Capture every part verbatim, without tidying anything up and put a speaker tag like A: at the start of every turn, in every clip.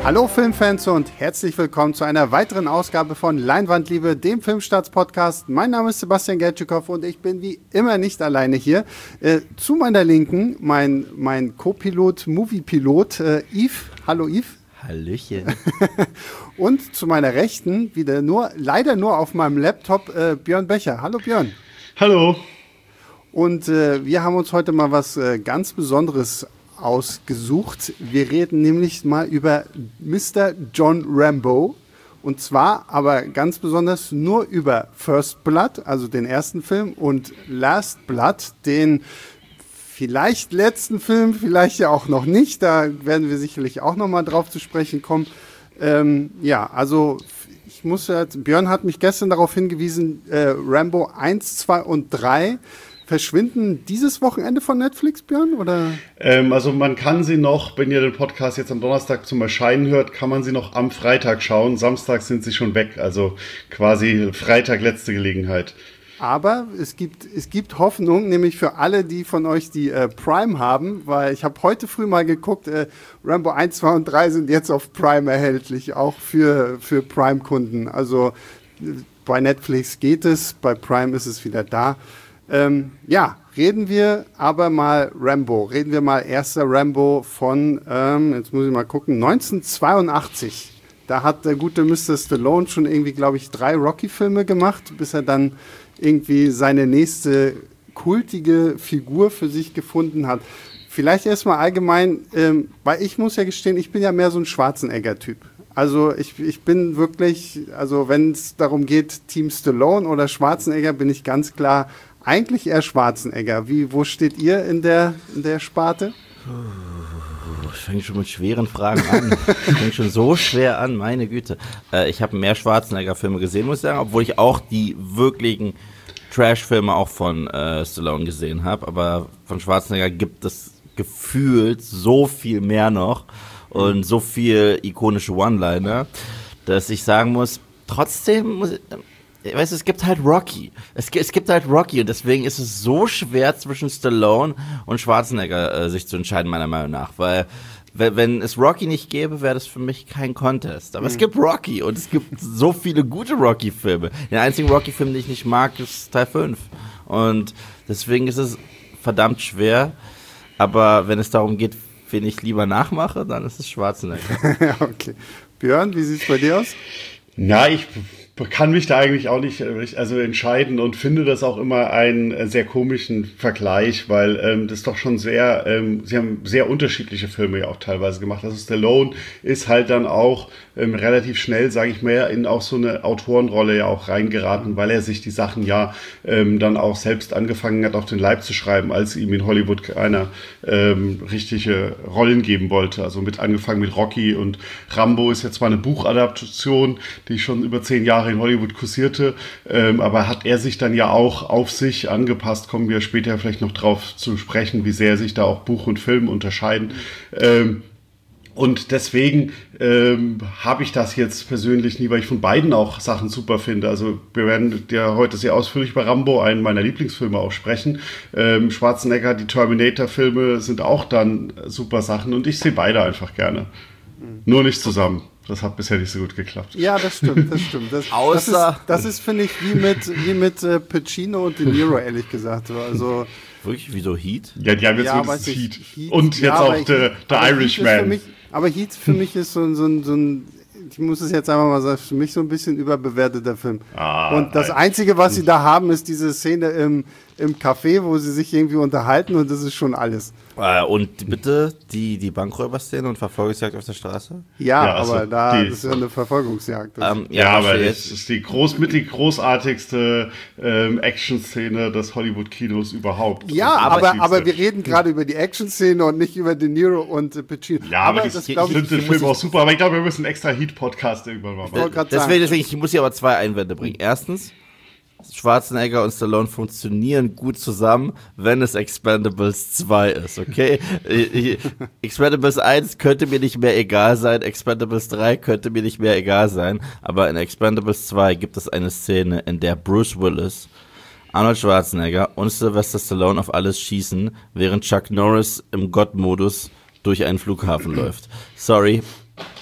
A: Hallo Filmfans und herzlich willkommen zu einer weiteren Ausgabe von Leinwandliebe, dem Filmstarts-Podcast. Mein Name ist Sebastian Gertschikow und ich bin wie immer nicht alleine hier. Äh, zu meiner Linken mein, mein Co-Pilot, Movie-Pilot äh, Yves. Hallo Yves.
B: Hallöchen.
A: Und zu meiner Rechten, wieder nur, leider nur auf meinem Laptop, äh, Björn Becher. Hallo Björn.
C: Hallo.
A: Und äh, wir haben uns heute mal was äh, ganz Besonderes ausgesucht. Wir reden nämlich mal über Mister John Rambo. Und zwar aber ganz besonders nur über First Blood, also den ersten Film, und Last Blood, den vielleicht letzten Film, vielleicht ja auch noch nicht. Da werden wir sicherlich auch noch mal drauf zu sprechen kommen. Ähm, ja, also ich muss jetzt, Björn hat mich gestern darauf hingewiesen, äh, Rambo eins, zwei und drei verschwinden dieses Wochenende von Netflix, Björn, oder?
C: Ähm, also man kann sie noch, wenn ihr den Podcast jetzt am Donnerstag zum Erscheinen hört, kann man sie noch am Freitag schauen. Samstag sind sie schon weg, also quasi Freitag letzte Gelegenheit.
A: Aber es gibt, es gibt Hoffnung, nämlich für alle, die von euch die äh, Prime haben, weil ich habe heute früh mal geguckt, äh, Rambo eins, zwei und drei sind jetzt auf Prime erhältlich, auch für, für Prime-Kunden. Also äh, bei Netflix geht es, bei Prime ist es wieder da. Ähm, ja, reden wir aber mal Rambo. Reden wir mal erster Rambo von, ähm, jetzt muss ich mal gucken, neunzehnhundertzweiundachtzig. Da hat der gute Mister Stallone schon irgendwie, glaube ich, drei Rocky-Filme gemacht, bis er dann irgendwie seine nächste kultige Figur für sich gefunden hat. Vielleicht erstmal allgemein, ähm, weil ich muss ja gestehen, ich bin ja mehr so ein Schwarzenegger-Typ. Also ich, ich bin wirklich, also wenn es darum geht, Team Stallone oder Schwarzenegger, bin ich ganz klar eigentlich eher Schwarzenegger. Wie, wo steht ihr in der, in der Sparte?
B: Ich fange schon mit schweren Fragen an. Ich fange schon so schwer an, meine Güte. Äh, ich habe mehr Schwarzenegger-Filme gesehen, muss ich sagen, obwohl ich auch die wirklichen Trash-Filme auch von äh, Stallone gesehen habe. Aber von Schwarzenegger gibt es gefühlt so viel mehr noch und so viel ikonische One-Liner, dass ich sagen muss, trotzdem muss ich, weißt du, es gibt halt Rocky. Es, es gibt halt Rocky und deswegen ist es so schwer zwischen Stallone und Schwarzenegger äh, sich zu entscheiden, meiner Meinung nach. Weil, wenn, wenn es Rocky nicht gäbe, wäre das für mich kein Contest. Aber mhm. es gibt Rocky und es gibt so viele gute Rocky-Filme. Den einzigen Rocky-Film, den ich nicht mag, ist Teil fünf. Und deswegen ist es verdammt schwer. Aber wenn es darum geht, wen ich lieber nachmache, dann ist es Schwarzenegger.
A: Ja, okay. Björn, wie sieht es bei dir aus?
C: Na, ich kann mich da eigentlich auch nicht also entscheiden und finde das auch immer einen sehr komischen Vergleich, weil ähm, das doch schon sehr, ähm, sie haben sehr unterschiedliche Filme ja auch teilweise gemacht. Also Stallone ist halt dann auch ähm, relativ schnell, sage ich mal, in auch so eine Autorenrolle ja auch reingeraten, weil er sich die Sachen ja ähm, dann auch selbst angefangen hat, auf den Leib zu schreiben, als ihm in Hollywood keiner ähm, richtige Rollen geben wollte. Also mit angefangen mit Rocky und Rambo ist jetzt zwar eine Buchadaptation, die schon über zehn Jahre in Hollywood kursierte, ähm, aber hat er sich dann ja auch auf sich angepasst, kommen wir später vielleicht noch drauf zu sprechen, wie sehr sich da auch Buch und Film unterscheiden. Ähm, und deswegen ähm, habe ich das jetzt persönlich nie, weil ich von beiden auch Sachen super finde. Also wir werden ja heute sehr ausführlich bei Rambo, einen meiner Lieblingsfilme, auch sprechen. Ähm, Schwarzenegger, die Terminator-Filme sind auch dann super Sachen und ich sehe beide einfach gerne. Mhm. Nur nicht zusammen. Das hat bisher nicht so gut geklappt.
A: Ja, das stimmt, das stimmt. Das,
B: Außer
A: das ist, das ist finde ich, wie mit, wie mit äh, Pacino und De Niro, ehrlich gesagt. Also,
B: wirklich, wie so Heat?
C: Ja, die haben jetzt
A: ja,
C: so
A: Heat.
C: Heat. Und jetzt ja, auch The, The Irishman.
A: Mich, aber Heat für mich ist so, so, so ein, ich muss es jetzt einfach mal sagen, für mich so ein bisschen überbewerteter Film. Ah, und das nein. Einzige, was sie da haben, ist diese Szene im, im Café, wo sie sich irgendwie unterhalten und das ist schon alles.
B: Äh, und bitte die, die Bankräuberszene und Verfolgungsjagd auf der Straße?
A: Ja,
C: ja also
A: aber da
C: die,
A: das ist ja eine Verfolgungsjagd.
C: Ähm, ja, ja, aber das ist die, groß, mit die großartigste ähm, Action-Szene des Hollywood-Kinos überhaupt.
A: Ja, aber, aber wir reden gerade über die Action-Szene und nicht über De Niro und äh, Pacino.
C: Ja, aber, aber das, ich, ich finde den Film auch super, aber ich glaube, wir müssen einen extra Heat-Podcast irgendwann mal machen.
B: Deswegen, deswegen, ich muss hier aber zwei Einwände bringen. Erstens, Schwarzenegger und Stallone funktionieren gut zusammen, wenn es Expendables zwei ist, okay? Expendables eins könnte mir nicht mehr egal sein, Expendables drei könnte mir nicht mehr egal sein, aber in Expendables zwei gibt es eine Szene, in der Bruce Willis, Arnold Schwarzenegger und Sylvester Stallone auf alles schießen, während Chuck Norris im Gott-Modus durch einen Flughafen läuft. Sorry,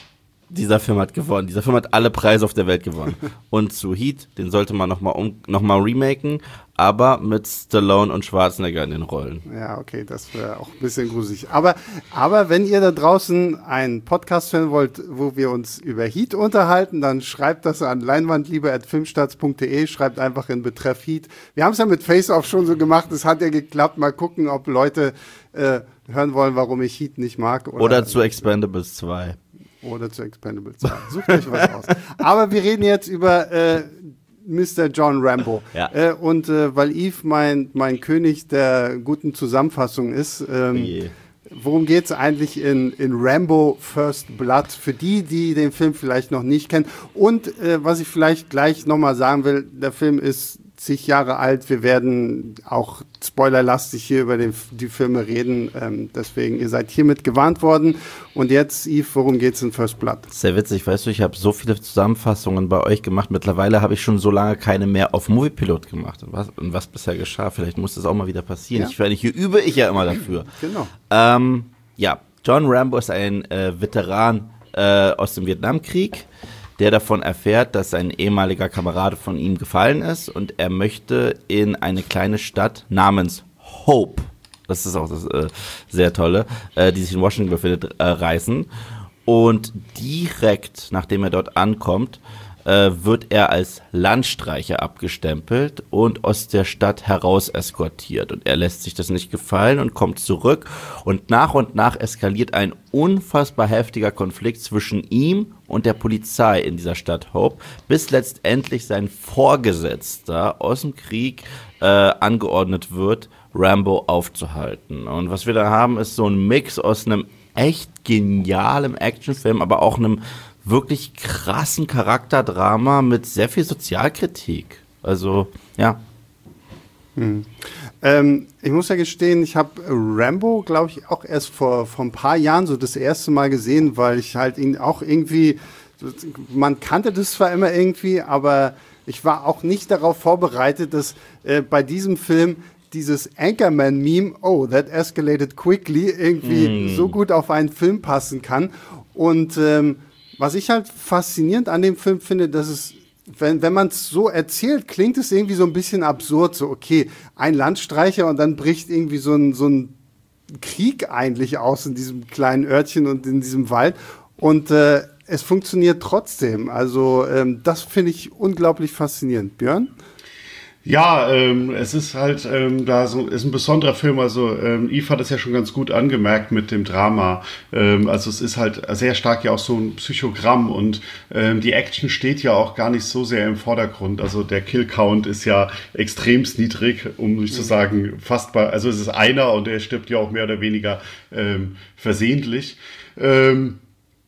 B: dieser Film hat gewonnen. Dieser Film hat alle Preise auf der Welt gewonnen. Und zu Heat, den sollte man nochmal um, noch mal remaken, aber mit Stallone und Schwarzenegger in den Rollen.
A: Ja, okay, das wäre auch ein bisschen gruselig. Aber, aber wenn ihr da draußen einen Podcast hören wollt, wo wir uns über Heat unterhalten, dann schreibt das an leinwandliebe at filmstarts punkt de, schreibt einfach in Betreff Heat. Wir haben es ja mit Face-Off schon so gemacht, es hat ja geklappt. Mal gucken, ob Leute äh, hören wollen, warum ich Heat nicht mag.
B: Oder, oder zu Expendables zwei.
A: Oder zu Expendables zwei. Sucht euch was aus. Aber wir reden jetzt über äh, Mister John Rambo.
B: Ja.
A: Äh, und äh, weil Yves mein, mein König der guten Zusammenfassung ist, ähm,
B: Yeah.
A: worum geht es eigentlich in, in Rambo First Blood? Für die, die den Film vielleicht noch nicht kennen. Und äh, was ich vielleicht gleich nochmal sagen will, der Film ist zig Jahre alt. Wir werden auch spoilerlastig hier über den, die Filme reden. Ähm, deswegen, ihr seid hiermit gewarnt worden. Und jetzt, Yves, worum geht's in First Blood?
B: Sehr witzig, weißt du, ich habe so viele Zusammenfassungen bei euch gemacht. Mittlerweile habe ich schon so lange keine mehr auf Moviepilot gemacht. Und was, und was bisher geschah, vielleicht muss das auch mal wieder passieren.
A: Ja.
B: Ich meine, hier übe ich ja immer dafür.
A: Genau.
B: Ähm, ja, John Rambo ist ein äh, Veteran äh, aus dem Vietnamkrieg, der davon erfährt, dass ein ehemaliger Kamerad von ihm gefallen ist und er möchte in eine kleine Stadt namens Hope, das ist auch das äh, sehr tolle, äh, die sich in Washington befindet, äh, reisen. Und direkt, nachdem er dort ankommt, äh, wird er als Landstreicher abgestempelt und aus der Stadt heraus eskortiert. Und er lässt sich das nicht gefallen und kommt zurück. Und nach und nach eskaliert ein unfassbar heftiger Konflikt zwischen ihm und der Polizei in dieser Stadt Hope, bis letztendlich sein Vorgesetzter aus dem Krieg äh, angeordnet wird, Rambo aufzuhalten. Und was wir da haben, ist so ein Mix aus einem echt genialen Actionfilm, aber auch einem wirklich krassen Charakterdrama mit sehr viel Sozialkritik. Also, ja.
A: Hm. Ähm, ich muss ja gestehen, ich habe Rambo, glaube ich, auch erst vor, vor ein paar Jahren so das erste Mal gesehen, weil ich halt ihn auch irgendwie, man kannte das zwar immer irgendwie, aber ich war auch nicht darauf vorbereitet, dass äh, bei diesem Film dieses Anchorman-Meme, oh, that escalated quickly, irgendwie mm. so gut auf einen Film passen kann. Und ähm, was ich halt faszinierend an dem Film finde, dass es, wenn, wenn man es so erzählt, klingt es irgendwie so ein bisschen absurd. So, okay, ein Landstreicher und dann bricht irgendwie so ein, so ein Krieg eigentlich aus in diesem kleinen Örtchen und in diesem Wald. Und äh, es funktioniert trotzdem. Also ähm, das finde ich unglaublich faszinierend. Björn?
C: Ja, ähm, es ist halt ähm, da so, ist ein besonderer Film. Also ähm, Yves hat es ja schon ganz gut angemerkt mit dem Drama. Ähm, also es ist halt sehr stark ja auch so ein Psychogramm und ähm, die Action steht ja auch gar nicht so sehr im Vordergrund. Also der Kill-Count ist ja extremst niedrig, um nicht zu sagen fast bei, also es ist einer und der stirbt ja auch mehr oder weniger ähm, versehentlich. Ähm,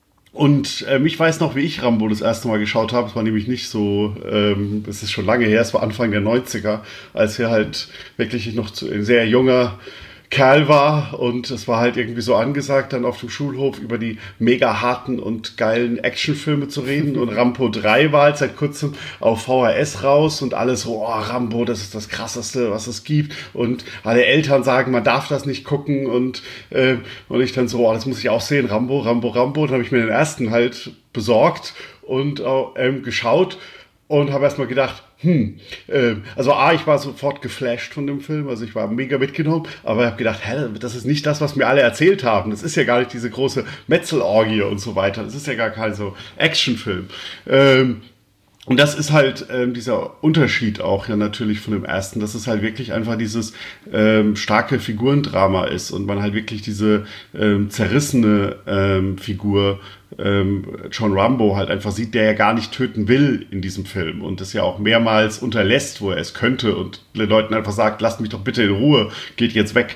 C: Und ähm, ich weiß noch, wie ich Rambo das erste Mal geschaut habe. Es war nämlich nicht so, ähm, es ist schon lange her, es war Anfang der neunziger, als er halt wirklich noch zu, ein sehr junger Kerl war und es war halt irgendwie so angesagt, dann auf dem Schulhof über die mega harten und geilen Actionfilme zu reden und Rambo drei war halt seit kurzem auf V H S raus und alles so, oh, Rambo, das ist das Krasseste, was es gibt und alle Eltern sagen, man darf das nicht gucken und, äh, und ich dann so, oh, das muss ich auch sehen, Rambo, Rambo, Rambo, dann habe ich mir den ersten halt besorgt und äh, geschaut und habe erstmal gedacht, hm, äh, also A, ich war sofort geflasht von dem Film, also ich war mega mitgenommen, aber ich habe gedacht, hä, das ist nicht das, was mir alle erzählt haben, das ist ja gar nicht diese große Metzelorgie und so weiter, das ist ja gar kein so Actionfilm. Ähm, Und das ist halt ähm, dieser Unterschied auch ja natürlich von dem ersten, dass es halt wirklich einfach dieses ähm, starke Figurendrama ist und man halt wirklich diese ähm, zerrissene ähm, Figur ähm, John Rambo halt einfach sieht, der ja gar nicht töten will in diesem Film und das ja auch mehrmals unterlässt, wo er es könnte und den Leuten einfach sagt, lasst mich doch bitte in Ruhe, geht jetzt weg.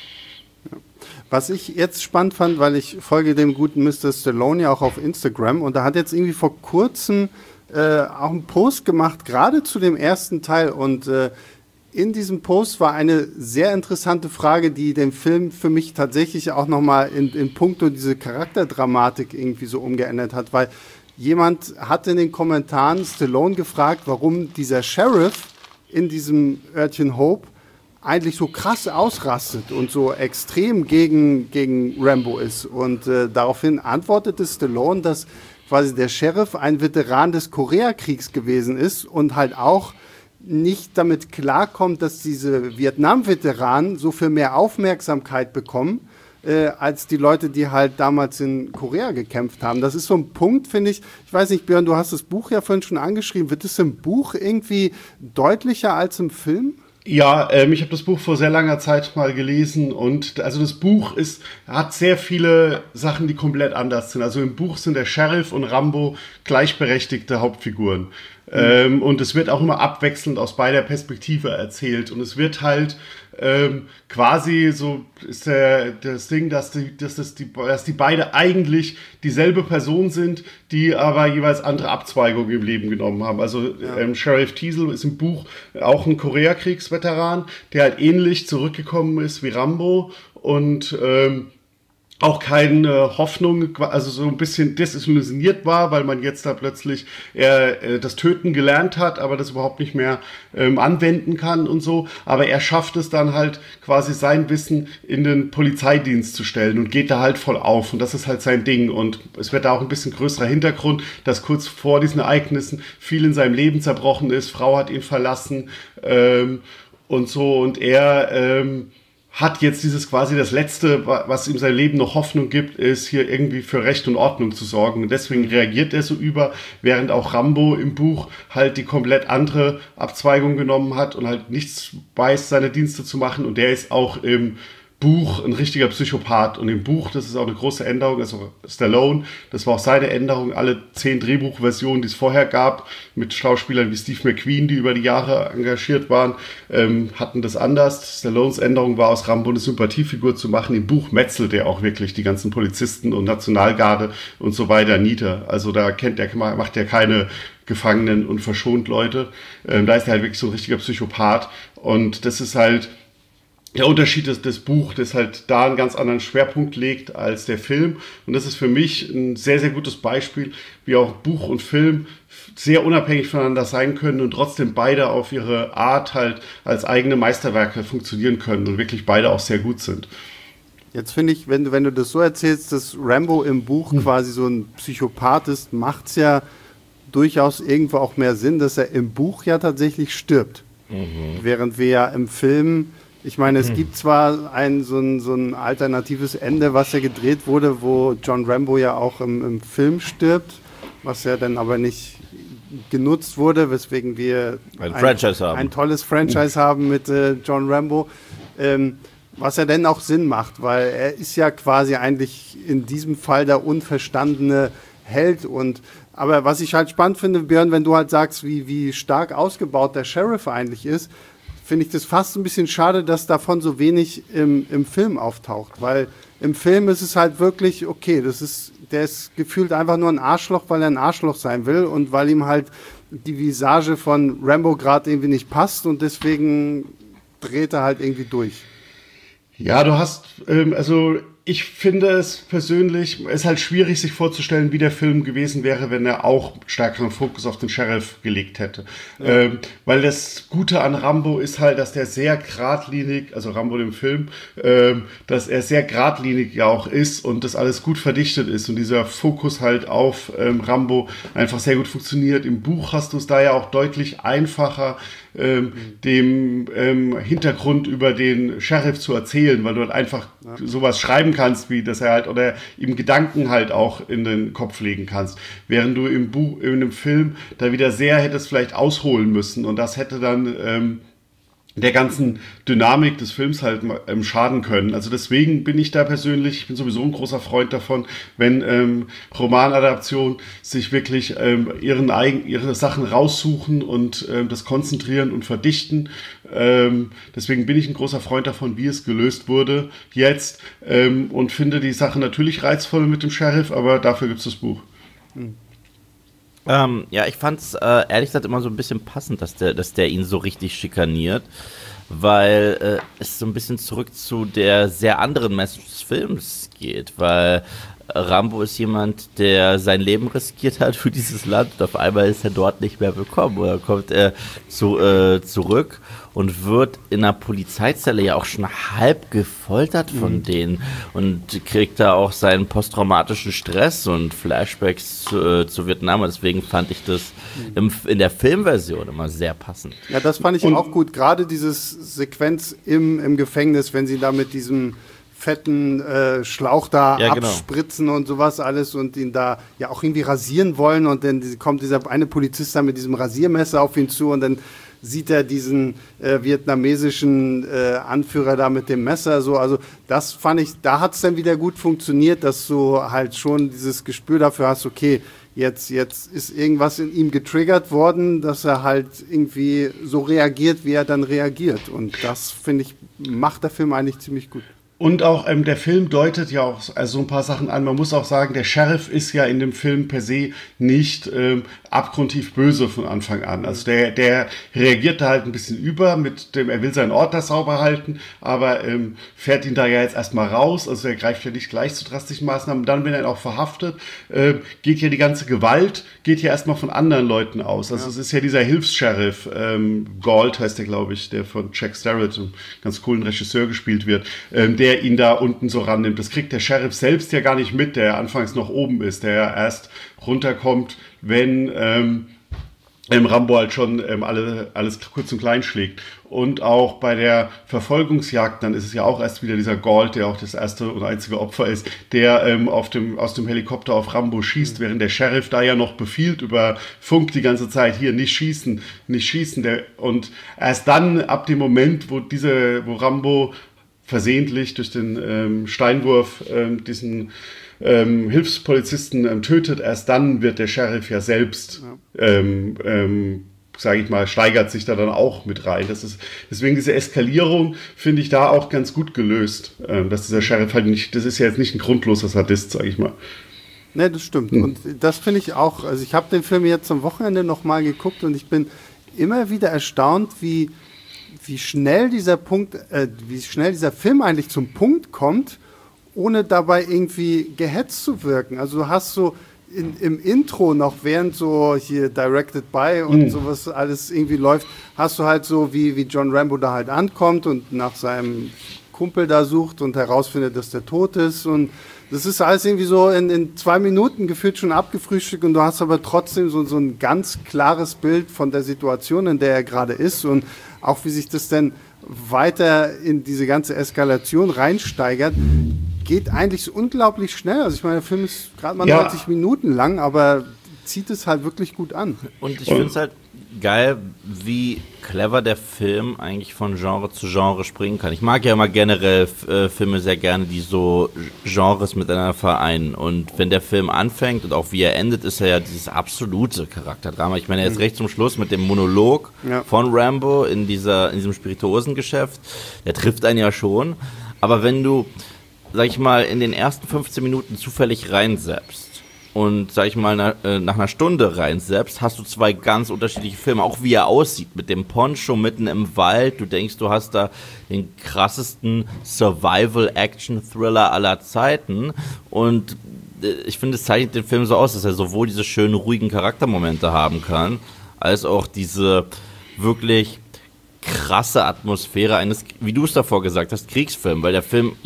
A: Was ich jetzt spannend fand, weil ich folge dem guten Mister Stallone ja auch auf Instagram und da hat jetzt irgendwie vor kurzem Äh, auch einen Post gemacht, gerade zu dem ersten Teil und äh, in diesem Post war eine sehr interessante Frage, die den Film für mich tatsächlich auch nochmal in, in puncto diese Charakterdramatik irgendwie so umgeändert hat, weil jemand hat in den Kommentaren Stallone gefragt, warum dieser Sheriff in diesem Örtchen Hope eigentlich so krass ausrastet und so extrem gegen, gegen Rambo ist und äh, daraufhin antwortete Stallone, dass quasi der Sheriff ein Veteran des Koreakriegs gewesen ist und halt auch nicht damit klarkommt, dass diese Vietnam-Veteranen so viel mehr Aufmerksamkeit bekommen, äh, als die Leute, die halt damals in Korea gekämpft haben. Das ist so ein Punkt, finde ich. Ich weiß nicht, Björn, du hast das Buch ja vorhin schon angeschrieben. Wird es im Buch irgendwie deutlicher als im Film?
C: Ja, ähm, ich habe das Buch vor sehr langer Zeit mal gelesen und also das Buch ist hat sehr viele Sachen, die komplett anders sind. Also im Buch sind der Sheriff und Rambo gleichberechtigte Hauptfiguren. Mhm. Ähm, und es wird auch immer abwechselnd aus beider Perspektive erzählt und es wird halt ähm, quasi so ist der, das Ding, dass die, dass, das die, dass die beide eigentlich dieselbe Person sind, die aber jeweils andere Abzweigungen im Leben genommen haben. Also ja. ähm, Sheriff Teasel ist im Buch auch ein Koreakriegsveteran, der halt ähnlich zurückgekommen ist wie Rambo und ähm, auch keine Hoffnung, also so ein bisschen desillusioniert war, weil man jetzt da plötzlich er, äh, das Töten gelernt hat, aber das überhaupt nicht mehr ähm, anwenden kann und so. Aber er schafft es dann halt quasi sein Wissen in den Polizeidienst zu stellen und geht da halt voll auf. Und das ist halt sein Ding. Und es wird da auch ein bisschen größerer Hintergrund, dass kurz vor diesen Ereignissen viel in seinem Leben zerbrochen ist. Frau hat ihn verlassen ähm, und so. Und er ähm, hat jetzt dieses quasi das Letzte, was ihm sein Leben noch Hoffnung gibt, ist hier irgendwie für Recht und Ordnung zu sorgen. Und deswegen reagiert er so über, während auch Rambo im Buch halt die komplett andere Abzweigung genommen hat und halt nichts weiß, seine Dienste zu machen. Und der ist auch im Buch ein richtiger Psychopath. Und im Buch, das ist auch eine große Änderung, also Stallone, das war auch seine Änderung, alle zehn Drehbuchversionen, die es vorher gab, mit Schauspielern wie Steve McQueen, die über die Jahre engagiert waren, ähm, hatten das anders. Stallones Änderung war, aus Rambo eine Sympathiefigur zu machen. Im Buch metzelt er auch wirklich die ganzen Polizisten und Nationalgarde und so weiter nieder. Also da kennt er, macht er keine Gefangenen und verschont Leute. Ähm, da ist er halt wirklich so ein richtiger Psychopath. Und das ist halt der Unterschied ist das Buch, das halt da einen ganz anderen Schwerpunkt legt als der Film. Und das ist für mich ein sehr, sehr gutes Beispiel, wie auch Buch und Film sehr unabhängig voneinander sein können und trotzdem beide auf ihre Art halt als eigene Meisterwerke funktionieren können und wirklich beide auch sehr gut sind.
A: Jetzt finde ich, wenn du, wenn du das so erzählst, dass Rambo im Buch hm. quasi so ein Psychopath ist, macht es ja durchaus irgendwo auch mehr Sinn, dass er im Buch ja tatsächlich stirbt. Mhm. Während wir ja im Film... Ich meine, es hm. gibt zwar ein so, ein so ein alternatives Ende, was ja gedreht wurde, wo John Rambo ja auch im, im Film stirbt, was ja dann aber nicht genutzt wurde, weswegen wir
B: ein, ein, Franchise haben.
A: ein tolles Franchise haben mit äh, John Rambo, ähm, was ja dann auch Sinn macht, weil er ist ja quasi eigentlich in diesem Fall der unverstandene Held. Und aber was ich halt spannend finde, Björn, wenn du halt sagst, wie, wie stark ausgebaut der Sheriff eigentlich ist, finde ich das fast ein bisschen schade, dass davon so wenig im, im Film auftaucht. Weil im Film ist es halt wirklich, okay, das ist, der ist gefühlt einfach nur ein Arschloch, weil er ein Arschloch sein will und weil ihm halt die Visage von Rambo gerade irgendwie nicht passt und deswegen dreht er halt irgendwie durch.
C: Ja, du hast, ähm, also ich finde es persönlich, es ist halt schwierig, sich vorzustellen, wie der Film gewesen wäre, wenn er auch stärkeren Fokus auf den Sheriff gelegt hätte. Ja. Ähm, weil das Gute an Rambo ist halt, dass der sehr geradlinig, also Rambo im Film, ähm, dass er sehr geradlinig ja auch ist und das alles gut verdichtet ist und dieser Fokus halt auf ähm, Rambo einfach sehr gut funktioniert. Im Buch hast du es da ja auch deutlich einfacher, ähm, mhm. dem ähm, Hintergrund über den Sheriff zu erzählen, weil du halt einfach ja. sowas schreiben kannst, wie dass er halt, oder ihm Gedanken halt auch in den Kopf legen kannst. Während du im Buch, in einem Film da wieder sehr hättest vielleicht ausholen müssen und das hätte dann ähm, der ganzen Dynamik des Films halt ähm, schaden können. Also deswegen bin ich da persönlich, ich bin sowieso ein großer Freund davon, wenn ähm, Romanadaptionen sich wirklich ähm, ihren eigen, ihre Sachen raussuchen und ähm, das konzentrieren und verdichten. Ähm, deswegen bin ich ein großer Freund davon, wie es gelöst wurde jetzt ähm, und finde die Sache natürlich reizvoll mit dem Sheriff, aber dafür gibt es das Buch.
B: Hm. Ähm, ja, ich fand's äh, ehrlich gesagt immer so ein bisschen passend, dass der, dass der ihn so richtig schikaniert, weil äh, es so ein bisschen zurück zu der sehr anderen Message des Films geht, weil Rambo ist jemand, der sein Leben riskiert hat für dieses Land und auf einmal ist er dort nicht mehr willkommen oder kommt er zu, äh, zurück und wird in einer Polizeizelle ja auch schon halb gefoltert von mhm. denen und kriegt da auch seinen posttraumatischen Stress und Flashbacks zu, äh, zu Vietnam. Und deswegen fand ich das mhm. im, in der Filmversion immer sehr passend.
A: Ja, das fand ich und auch gut. Gerade dieses Sequenz im, im Gefängnis, wenn sie da mit diesem fetten äh, Schlauch da ja, abspritzen genau. und sowas alles und ihn da ja auch irgendwie rasieren wollen und dann kommt dieser eine Polizist da mit diesem Rasiermesser auf ihn zu und dann sieht er diesen äh, vietnamesischen äh, Anführer da mit dem Messer so, also das fand ich, da hat es dann wieder gut funktioniert, dass du halt schon dieses Gespür dafür hast, okay, jetzt, jetzt ist irgendwas in ihm getriggert worden, dass er halt irgendwie so reagiert, wie er dann reagiert und das, finde ich, macht der Film eigentlich ziemlich gut.
C: Und auch ähm, der Film deutet ja auch also ein paar Sachen an. Man muss auch sagen, der Sheriff ist ja in dem Film per se nicht ähm, abgrundtief böse von Anfang an. Also der, der reagiert da halt ein bisschen über mit dem, er will seinen Ort da sauber halten, aber ähm, fährt ihn da ja jetzt erstmal raus. Also er greift ja nicht gleich zu drastischen Maßnahmen. Dann, wenn er ihn auch verhaftet, äh, geht ja die ganze Gewalt, geht ja erstmal von anderen Leuten aus. Also ja. es ist ja dieser Hilfs-Sheriff, ähm, Galt heißt der, glaube ich, der von Jack Starrett, einem ganz coolen Regisseur gespielt wird, ähm, der ihn da unten so rannimmt. Das kriegt der Sheriff selbst ja gar nicht mit, der anfangs noch oben ist, der ja erst runterkommt, wenn ähm, ähm, Rambo halt schon ähm, alle, alles kurz und klein schlägt. Und auch bei der Verfolgungsjagd, dann ist es ja auch erst wieder dieser Galt, der auch das erste und einzige Opfer ist, der ähm, auf dem, aus dem Helikopter auf Rambo schießt, mhm. während der Sheriff da ja noch befiehlt über Funk die ganze Zeit, hier, nicht schießen, nicht schießen. Der, und erst dann, ab dem Moment, wo diese, wo Rambo versehentlich durch den ähm, Steinwurf ähm, diesen ähm, Hilfspolizisten ähm, tötet, erst dann wird der Sheriff ja selbst, ja. ähm, ähm, sage ich mal, steigert sich da dann auch mit rein. Das ist, deswegen diese Eskalierung finde ich da auch ganz gut gelöst, ähm, dass dieser Sheriff halt nicht, das ist ja jetzt nicht ein grundloser Sadist, sage ich mal.
A: Ne, das stimmt. Hm. Und das finde ich auch, also ich habe den Film jetzt am Wochenende nochmal geguckt und ich bin immer wieder erstaunt, wie wie schnell dieser Punkt, äh, wie schnell dieser Film eigentlich zum Punkt kommt, ohne dabei irgendwie gehetzt zu wirken. Also du hast so in, im Intro noch, während so hier Directed by und mhm. sowas alles irgendwie läuft, hast du halt so, wie, wie John Rambo da halt ankommt und nach seinem Kumpel da sucht und herausfindet, dass der tot ist und das ist alles irgendwie so in, in zwei Minuten gefühlt schon abgefrühstückt und du hast aber trotzdem so, so ein ganz klares Bild von der Situation, in der er gerade ist und auch wie sich das dann weiter in diese ganze Eskalation reinsteigert, geht eigentlich so unglaublich schnell. Also ich meine, der Film ist gerade mal ja. neunzig Minuten lang, aber zieht es halt wirklich gut an.
B: Und ich finde es halt geil, wie clever der Film eigentlich von Genre zu Genre springen kann. Ich mag ja immer generell äh, Filme sehr gerne, die so Genres miteinander vereinen. Und wenn der Film anfängt und auch wie er endet, ist er ja dieses absolute Charakterdrama. Ich meine, er ist recht zum Schluss mit dem Monolog ja. von Rambo in dieser in diesem Spirituosengeschäft. Der trifft einen ja schon. Aber wenn du, sag ich mal, in den ersten fünfzehn Minuten zufällig reinseppst und, sag ich mal, nach, äh, nach einer Stunde rein selbst, hast du zwei ganz unterschiedliche Filme. Auch wie er aussieht, mit dem Poncho mitten im Wald. Du denkst, du hast da den krassesten Survival-Action-Thriller aller Zeiten. Und äh, ich finde, es zeichnet den Film so aus, dass er sowohl diese schönen, ruhigen Charaktermomente haben kann, als auch diese wirklich krasse Atmosphäre eines, wie du es davor gesagt hast, Kriegsfilm. Weil der Film...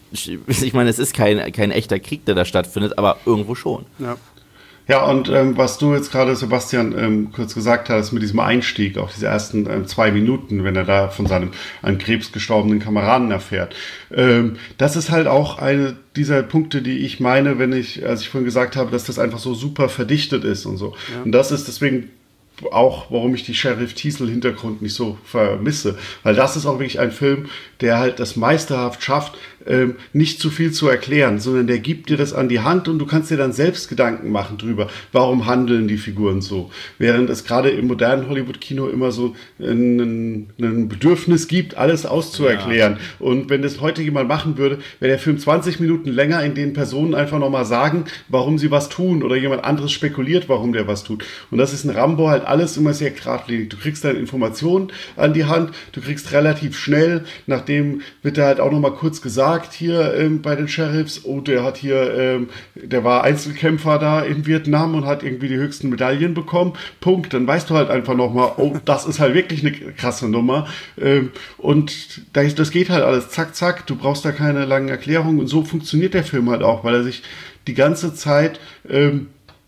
B: Ich meine, es ist kein, kein echter Krieg, der da stattfindet, aber irgendwo schon.
C: Ja, ja und ähm, was du jetzt gerade, Sebastian, ähm, kurz gesagt hast, mit diesem Einstieg, auch diese ersten ähm, zwei Minuten, wenn er da von seinem an Krebs gestorbenen Kameraden erfährt, ähm, das ist halt auch eine dieser Punkte, die ich meine, wenn ich, als ich vorhin gesagt habe, dass das einfach so super verdichtet ist und so. Ja. Und das ist deswegen auch, warum ich die Sheriff-Teasel-Hintergrund nicht so vermisse. Weil das ist auch wirklich ein Film, der halt das meisterhaft schafft, ähm, nicht zu viel zu erklären, sondern der gibt dir das an die Hand und du kannst dir dann selbst Gedanken machen drüber, warum handeln die Figuren so. Während es gerade im modernen Hollywood-Kino immer so ein, ein Bedürfnis gibt, alles auszuerklären. Ja. Und wenn das heute jemand machen würde, wäre der Film zwanzig Minuten länger, in denen Personen einfach nochmal sagen, warum sie was tun oder jemand anderes spekuliert, warum der was tut. Und das ist in Rambo halt alles immer sehr geradlinig. Du kriegst deine Informationen an die Hand, du kriegst relativ schnell, nachdem wird da halt auch nochmal kurz gesagt hier ähm, bei den Sheriffs, oh, der hat hier, ähm, der war Einzelkämpfer da in Vietnam und hat irgendwie die höchsten Medaillen bekommen, Punkt. Dann weißt du halt einfach nochmal, oh, das ist halt wirklich eine krasse Nummer. Ähm, und das, das geht halt alles zack, zack, du brauchst da keine langen Erklärungen und so funktioniert der Film halt auch, weil er sich die ganze Zeit ähm,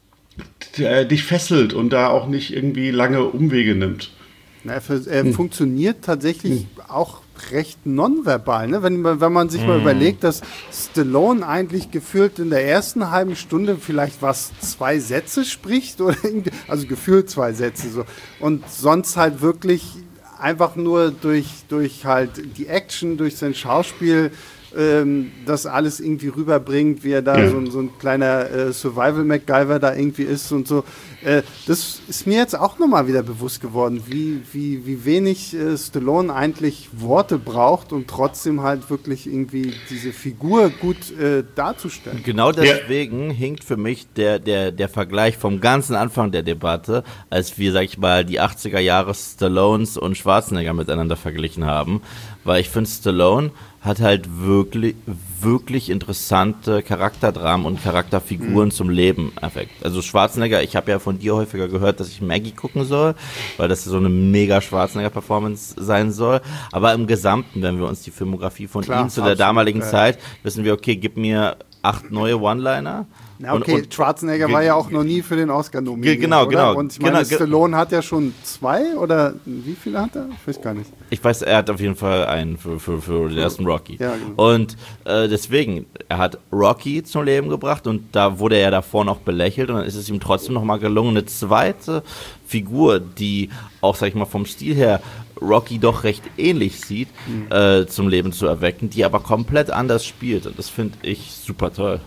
C: d- dich fesselt und da auch nicht irgendwie lange Umwege nimmt.
A: Na, er er hm. funktioniert tatsächlich hm. auch recht nonverbal, ne? Wenn, wenn man sich hm. mal überlegt, dass Stallone eigentlich gefühlt in der ersten halben Stunde vielleicht was zwei Sätze spricht, oder also gefühlt zwei Sätze so, und sonst halt wirklich einfach nur durch, durch halt die Action, durch sein Schauspiel ähm, das alles irgendwie rüberbringt, wie er da ja. so, so ein kleiner äh, Survival-MacGyver da irgendwie ist und so. Äh, das ist mir jetzt auch nochmal wieder bewusst geworden, wie, wie, wie wenig äh, Stallone eigentlich Worte braucht, um trotzdem halt wirklich irgendwie diese Figur gut äh, darzustellen.
B: Genau deswegen ja. hinkt für mich der, der, der Vergleich vom ganzen Anfang der Debatte, als wir, sag ich mal, die achtziger Jahre Stallones und Schwarzenegger miteinander verglichen haben, weil ich finde, Stallone hat halt wirklich, wirklich interessante Charakterdramen und Charakterfiguren mhm. zum Leben erweckt. Also Schwarzenegger, ich habe ja von dir häufiger gehört, dass ich Maggie gucken soll, weil das so eine mega Schwarzenegger-Performance sein soll. Aber im Gesamten, wenn wir uns die Filmografie von Klar, ihm zu der damaligen ja. Zeit, wissen wir, okay, gib mir acht neue One-Liner.
A: Na okay, und, und Schwarzenegger war ja auch noch nie für den Oscar nominiert.
B: Genau, oder? genau.
A: Und ich meine,
B: genau,
A: Stallone hat ja schon zwei oder wie viele hat er? Ich weiß gar nicht.
B: Ich weiß, er hat auf jeden Fall einen für, für, für den ersten Rocky.
A: Ja, genau.
B: Und äh, deswegen, er hat Rocky zum Leben gebracht und da wurde er ja davor noch belächelt und dann ist es ihm trotzdem nochmal gelungen, eine zweite Figur, die auch, sag ich mal, vom Stil her Rocky doch recht ähnlich sieht, mhm. äh, zum Leben zu erwecken, die aber komplett anders spielt. Und das finde ich super toll.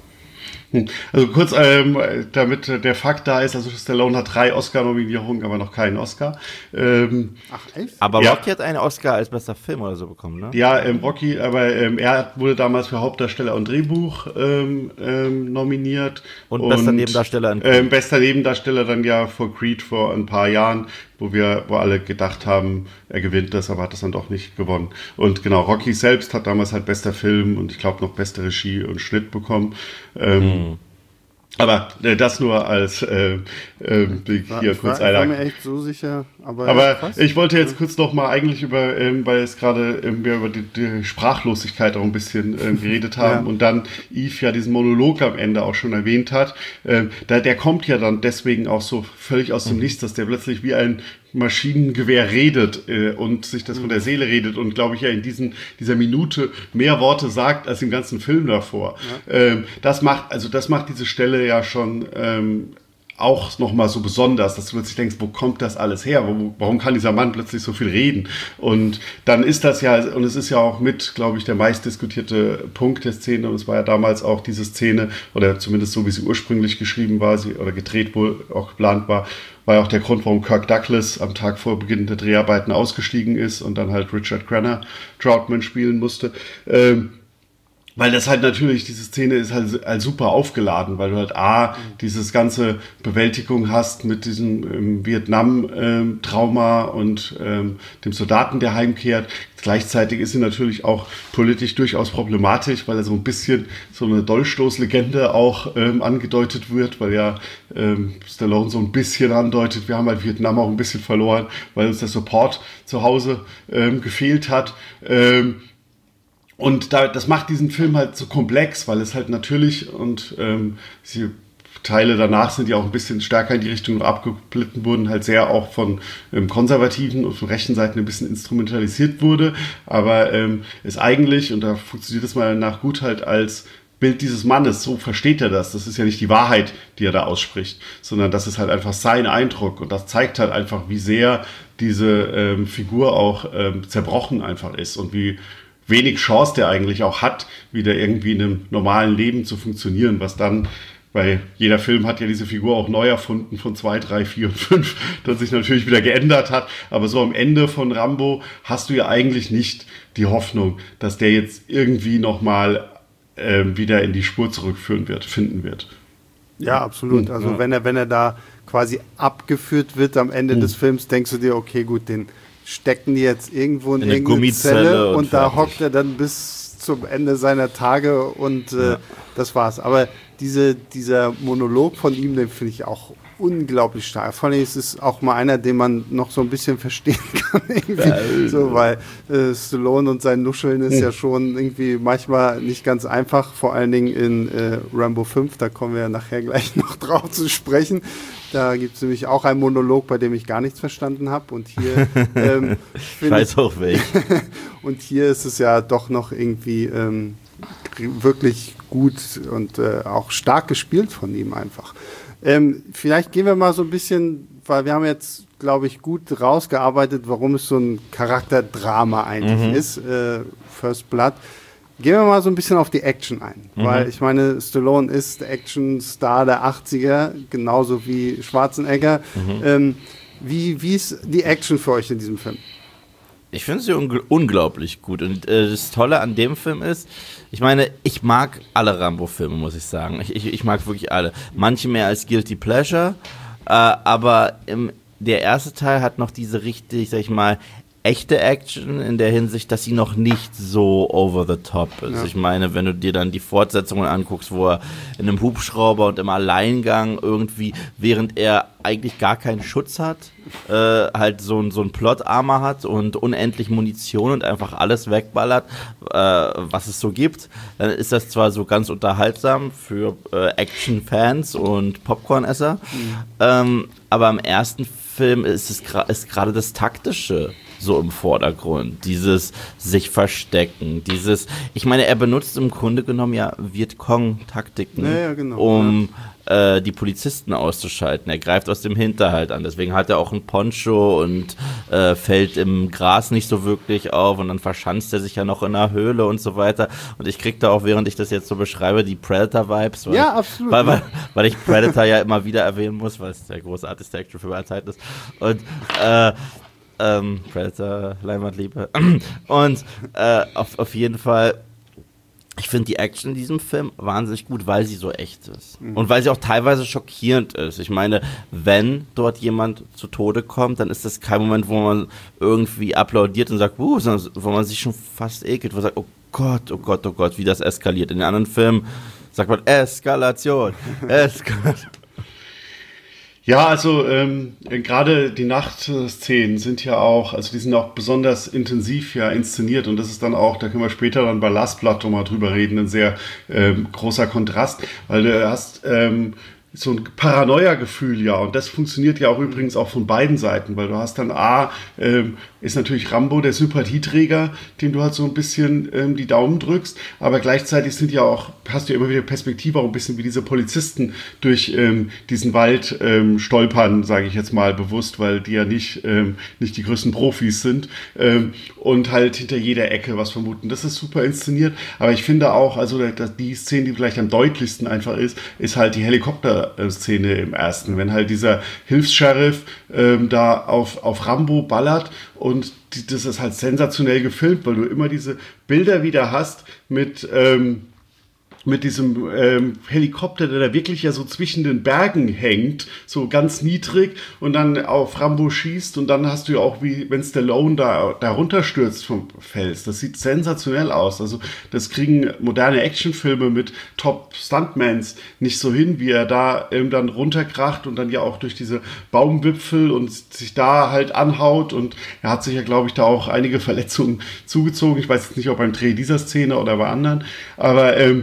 C: Also kurz, ähm, damit der Fakt da ist, also Stallone hat drei Oscar-Nominierungen, aber noch keinen Oscar. Ähm,
B: Ach echt? Aber ja. Rocky hat einen Oscar als bester Film oder so bekommen, ne?
C: Ja, ähm, Rocky, aber ähm, er wurde damals für Hauptdarsteller und Drehbuch ähm, ähm, nominiert.
B: Und, und bester Nebendarsteller in
C: Creed. Ähm, bester Nebendarsteller dann ja vor Creed vor ein paar Jahren, wo wir, wo alle gedacht haben, er gewinnt das, aber hat das dann doch nicht gewonnen. Und genau, Rocky selbst hat damals halt bester Film und ich glaube noch beste Regie und Schnitt bekommen. Ähm, hm. Aber äh, das nur als äh, äh, hier
A: ich
C: kurz
A: war, ich war mir echt so sicher. Aber,
C: aber ich wollte jetzt kurz noch mal eigentlich über, ähm, weil es gerade ähm, wir über die, die Sprachlosigkeit auch ein bisschen ähm, geredet haben ja. und dann Yves ja diesen Monolog am Ende auch schon erwähnt hat. Ähm, da, der kommt ja dann deswegen auch so völlig aus dem mhm. Nichts, dass der plötzlich wie ein Maschinengewehr redet äh, und sich das von der Seele redet und glaube ich ja in diesen dieser Minute mehr Worte sagt als im ganzen Film davor. Ja. Ähm, das macht also das macht diese Stelle ja schon ähm, auch nochmal so besonders, dass du plötzlich denkst, wo kommt das alles her? Wo, warum kann dieser Mann plötzlich so viel reden? Und dann ist das ja, und es ist ja auch mit, glaube ich, der meistdiskutierte Punkt der Szene, und es war ja damals auch diese Szene, oder zumindest so, wie sie ursprünglich geschrieben war, sie, oder gedreht wohl auch geplant war, war ja auch der Grund, warum Kirk Douglas am Tag vor Beginn der Dreharbeiten ausgestiegen ist und dann halt Richard Crenna Troutman spielen musste. Ähm, Weil das halt natürlich, diese Szene ist halt, halt super aufgeladen, weil du halt A, dieses ganze Bewältigung hast mit diesem ähm, Vietnam-Trauma ähm, und ähm, dem Soldaten, der heimkehrt. Gleichzeitig ist sie natürlich auch politisch durchaus problematisch, weil er so ein bisschen so eine Dolchstoßlegende auch ähm, angedeutet wird, weil ja ähm, Stallone so ein bisschen andeutet, wir haben halt Vietnam auch ein bisschen verloren, weil uns der Support zu Hause ähm, gefehlt hat. Ähm, Und da, das macht diesen Film halt so komplex, weil es halt natürlich und ähm, die Teile danach sind ja auch ein bisschen stärker in die Richtung abgeblitten wurden, halt sehr auch von ähm, konservativen und von rechten Seiten ein bisschen instrumentalisiert wurde, aber ähm, ist eigentlich, und da funktioniert es mal nach gut halt als Bild dieses Mannes, so versteht er das. Das ist ja nicht die Wahrheit, die er da ausspricht, sondern das ist halt einfach sein Eindruck und das zeigt halt einfach, wie sehr diese ähm, Figur auch ähm, zerbrochen einfach ist und wie wenig Chance der eigentlich auch hat, wieder irgendwie in einem normalen Leben zu funktionieren, was dann, weil jeder Film hat ja diese Figur auch neu erfunden von zwei, drei, vier und fünf, das sich natürlich wieder geändert hat, aber so am Ende von Rambo hast du ja eigentlich nicht die Hoffnung, dass der jetzt irgendwie nochmal äh, wieder in die Spur zurückführen wird, finden wird.
A: Ja, absolut. Also ja. wenn er, wenn er da quasi abgeführt wird am Ende
B: uh.
A: des Films, denkst du dir, okay, gut, den stecken die jetzt irgendwo in,
B: in
A: irgendeine
B: Gummizelle
A: Zelle und,
B: und
A: da
B: fertig.
A: hockt er dann bis zum Ende seiner Tage und äh,
B: ja.
A: das war's. Aber diese, dieser Monolog von ihm, den finde ich auch unglaublich stark. Vor allem ist es auch mal einer, den man noch so ein bisschen verstehen kann, irgendwie. Ja. So, weil äh, Stallone und sein Nuscheln ist hm. ja schon irgendwie manchmal nicht ganz einfach, vor allen Dingen in äh, Rambo fünf, da kommen wir ja nachher gleich noch drauf zu sprechen. Da gibt es nämlich auch einen Monolog, bei dem ich gar nichts verstanden habe. Und hier ähm,
B: ich weiß auch welch.
A: Und hier ist es ja doch noch irgendwie ähm, wirklich gut und äh, auch stark gespielt von ihm einfach. Ähm, vielleicht gehen wir mal so ein bisschen, weil wir haben jetzt, glaube ich, gut rausgearbeitet, warum es so ein Charakterdrama eigentlich mhm. ist, äh, First Blood. Gehen wir mal so ein bisschen auf die Action ein, mhm. weil ich meine, Stallone ist der Actionstar der achtziger, genauso wie Schwarzenegger. Mhm. Ähm, wie, wie ist die Action für euch in diesem Film?
B: Ich finde sie ungl- unglaublich gut und äh, das Tolle an dem Film ist, ich meine, ich mag alle Rambo-Filme, muss ich sagen. Ich, ich, ich mag wirklich alle. Manche mehr als Guilty Pleasure, äh, aber im, der erste Teil hat noch diese richtig, sag ich mal, echte Action in der Hinsicht, dass sie noch nicht so over the top ist. Ja. Ich meine, wenn du dir dann die Fortsetzungen anguckst, wo er in einem Hubschrauber und im Alleingang irgendwie, während er eigentlich gar keinen Schutz hat, äh, halt so, ein so ein Plot-Armor hat und unendlich Munition und einfach alles wegballert, äh, was es so gibt, dann ist das zwar so ganz unterhaltsam für äh, Action-Fans und Popcorn-Esser, mhm. ähm, aber im ersten Film ist es gra- ist gerade das Taktische so im Vordergrund, dieses sich verstecken, dieses, ich meine, er benutzt im Grunde genommen ja Vietcong-Taktiken,
A: ja, ja, genau,
B: um ja. äh, die Polizisten auszuschalten. Er greift aus dem Hinterhalt an, deswegen hat er auch ein Poncho und äh, fällt im Gras nicht so wirklich auf und dann verschanzt er sich ja noch in einer Höhle und so weiter. Und ich krieg da auch, während ich das jetzt so beschreibe, die Predator-Vibes, weil,
A: ja, absolut,
B: weil, weil, weil ich Predator ja immer wieder erwähnen muss, weil es der großartigste Actionfilm aller Zeiten ist. Und äh, Ähm, Predator, Leinwandliebe. Und äh, auf, auf jeden Fall, ich finde die Action in diesem Film wahnsinnig gut, weil sie so echt ist. Mhm. Und weil sie auch teilweise schockierend ist. Ich meine, wenn dort jemand zu Tode kommt, dann ist das kein Moment, wo man irgendwie applaudiert und sagt, uh, sondern wo man sich schon fast ekelt, wo man sagt, oh Gott, oh Gott, oh Gott, wie das eskaliert. In den anderen Filmen sagt man Eskalation, Eskalation.
C: Ja, also ähm, gerade die Nachtszenen sind ja auch, also die sind auch besonders intensiv ja inszeniert und das ist dann auch, da können wir später dann bei Last Blood mal drüber reden, ein sehr ähm, großer Kontrast, weil du hast ähm, so ein Paranoia-Gefühl, ja, und das funktioniert ja auch übrigens auch von beiden Seiten, weil du hast dann A, ähm, ist natürlich Rambo der Sympathieträger, dem du halt so ein bisschen ähm, die Daumen drückst, aber gleichzeitig sind ja auch, hast du ja immer wieder Perspektive, auch ein bisschen wie diese Polizisten durch ähm, diesen Wald ähm, stolpern, sage ich jetzt mal bewusst, weil die ja nicht, ähm, nicht die größten Profis sind ähm, und halt hinter jeder Ecke was vermuten. Das ist super inszeniert, aber ich finde auch, also die Szene, die vielleicht am deutlichsten einfach ist, ist halt die Helikopter-Szene im ersten, wenn halt dieser Hilfs-Sheriff ähm, da auf, auf Rambo ballert. Und die, das ist halt sensationell gefilmt, weil du immer diese Bilder wieder hast mit, ähm, mit diesem ähm, Helikopter, der da wirklich ja so zwischen den Bergen hängt, so ganz niedrig und dann auf Rambo schießt und dann hast du ja auch, wie wenn Stallone da, da runterstürzt vom Fels. Das sieht sensationell aus. Also das kriegen moderne Actionfilme mit Top-Stuntmans nicht so hin, wie er da ähm, dann runterkracht und dann ja auch durch diese Baumwipfel und sich da halt anhaut und er hat sich ja, glaube ich, da auch einige Verletzungen zugezogen. Ich weiß jetzt nicht, ob beim Dreh dieser Szene oder bei anderen, aber ähm,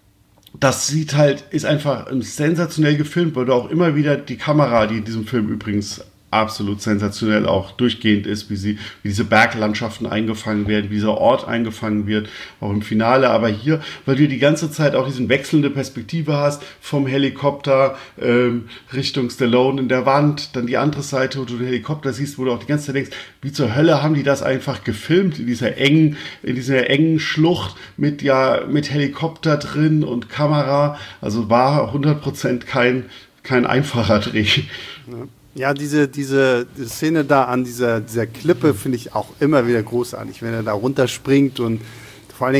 C: das sieht halt, ist einfach sensationell gefilmt, weil du auch immer wieder die Kamera, die in diesem Film übrigens absolut sensationell auch durchgehend ist, wie sie, wie diese Berglandschaften eingefangen werden, wie dieser Ort eingefangen wird, auch im Finale, aber hier, weil du die ganze Zeit auch diese wechselnde Perspektive hast, vom Helikopter ähm, Richtung Stallone in der Wand, dann die andere Seite, wo du den Helikopter siehst, wo du auch die ganze Zeit denkst, wie zur Hölle haben die das einfach gefilmt, in dieser engen, in dieser engen Schlucht mit, ja, mit Helikopter drin und Kamera, also war hundert Prozent kein, kein einfacher Dreh.
A: Ja. Ja, diese, diese Szene da an dieser, dieser Klippe finde ich auch immer wieder großartig, wenn er da runterspringt und vor allen Dingen,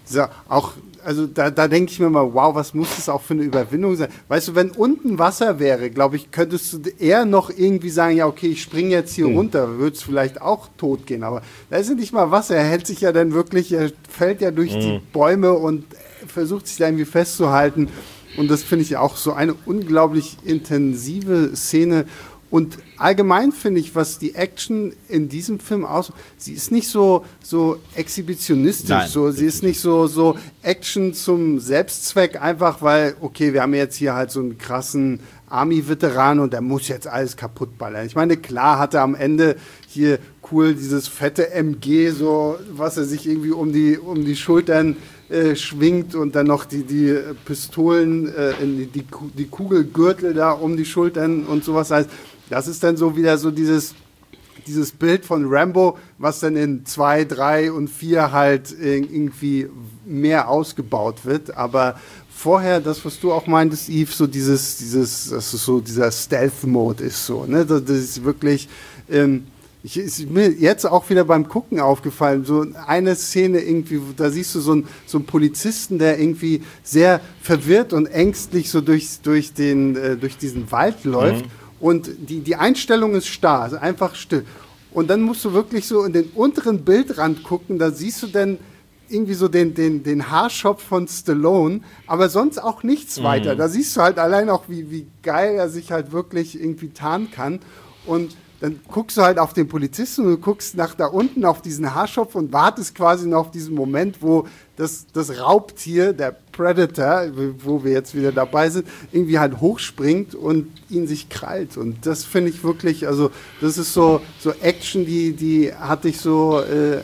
A: dieser auch, also da, da denke ich mir mal, wow, was muss das auch für eine Überwindung sein? Weißt du, wenn unten Wasser wäre, glaube ich, könntest du eher noch irgendwie sagen, ja, okay, ich springe jetzt hier mhm. runter, würdest vielleicht auch tot gehen. Aber da ist ja nicht mal Wasser, er hält sich ja dann wirklich, er fällt ja durch mhm. die Bäume und versucht sich da irgendwie festzuhalten. Und das finde ich auch so eine unglaublich intensive Szene. Und allgemein finde ich, was die Action in diesem Film aus, sie ist nicht so, so exhibitionistisch, Nein, so, sie ist nicht so, so Action zum Selbstzweck, einfach weil, okay, wir haben jetzt hier halt so einen krassen Army-Veteran und der muss jetzt alles kaputtballern. Ich meine, klar hat er am Ende hier cool dieses fette M G, so, was er sich irgendwie um die, um die Schultern äh, schwingt und dann noch die, die Pistolen, äh, die, die, die Kugelgürtel da um die Schultern und sowas heißt. Das ist dann so wieder so dieses, dieses Bild von Rambo, was dann in zwei, drei und vier halt irgendwie mehr ausgebaut wird. Aber vorher, das, was du auch meintest, Yves, so dieses, dieses, das ist so dieser Stealth-Mode ist so, ne? Das ist wirklich, ähm, ich, ist mir jetzt auch wieder beim Gucken aufgefallen, so eine Szene irgendwie, da siehst du so einen, so einen Polizisten, der irgendwie sehr verwirrt und ängstlich so durch, durch, den, äh, durch diesen Wald läuft. Mhm. Und die, die Einstellung ist starr, also einfach still. Und dann musst du wirklich so in den unteren Bildrand gucken, da siehst du dann irgendwie so den, den, den Haarschopf von Stallone, aber sonst auch nichts mhm. weiter. Da siehst du halt allein auch, wie, wie geil er sich halt wirklich irgendwie tarnen kann. Und dann guckst du halt auf den Polizisten und du guckst nach da unten auf diesen Haarschopf und wartest quasi noch auf diesen Moment, wo das, das Raubtier, der Predator, wo wir jetzt wieder dabei sind, irgendwie halt hochspringt und ihn sich krallt. Und das finde ich wirklich, also das ist so, so Action, die, die hatte ich so äh,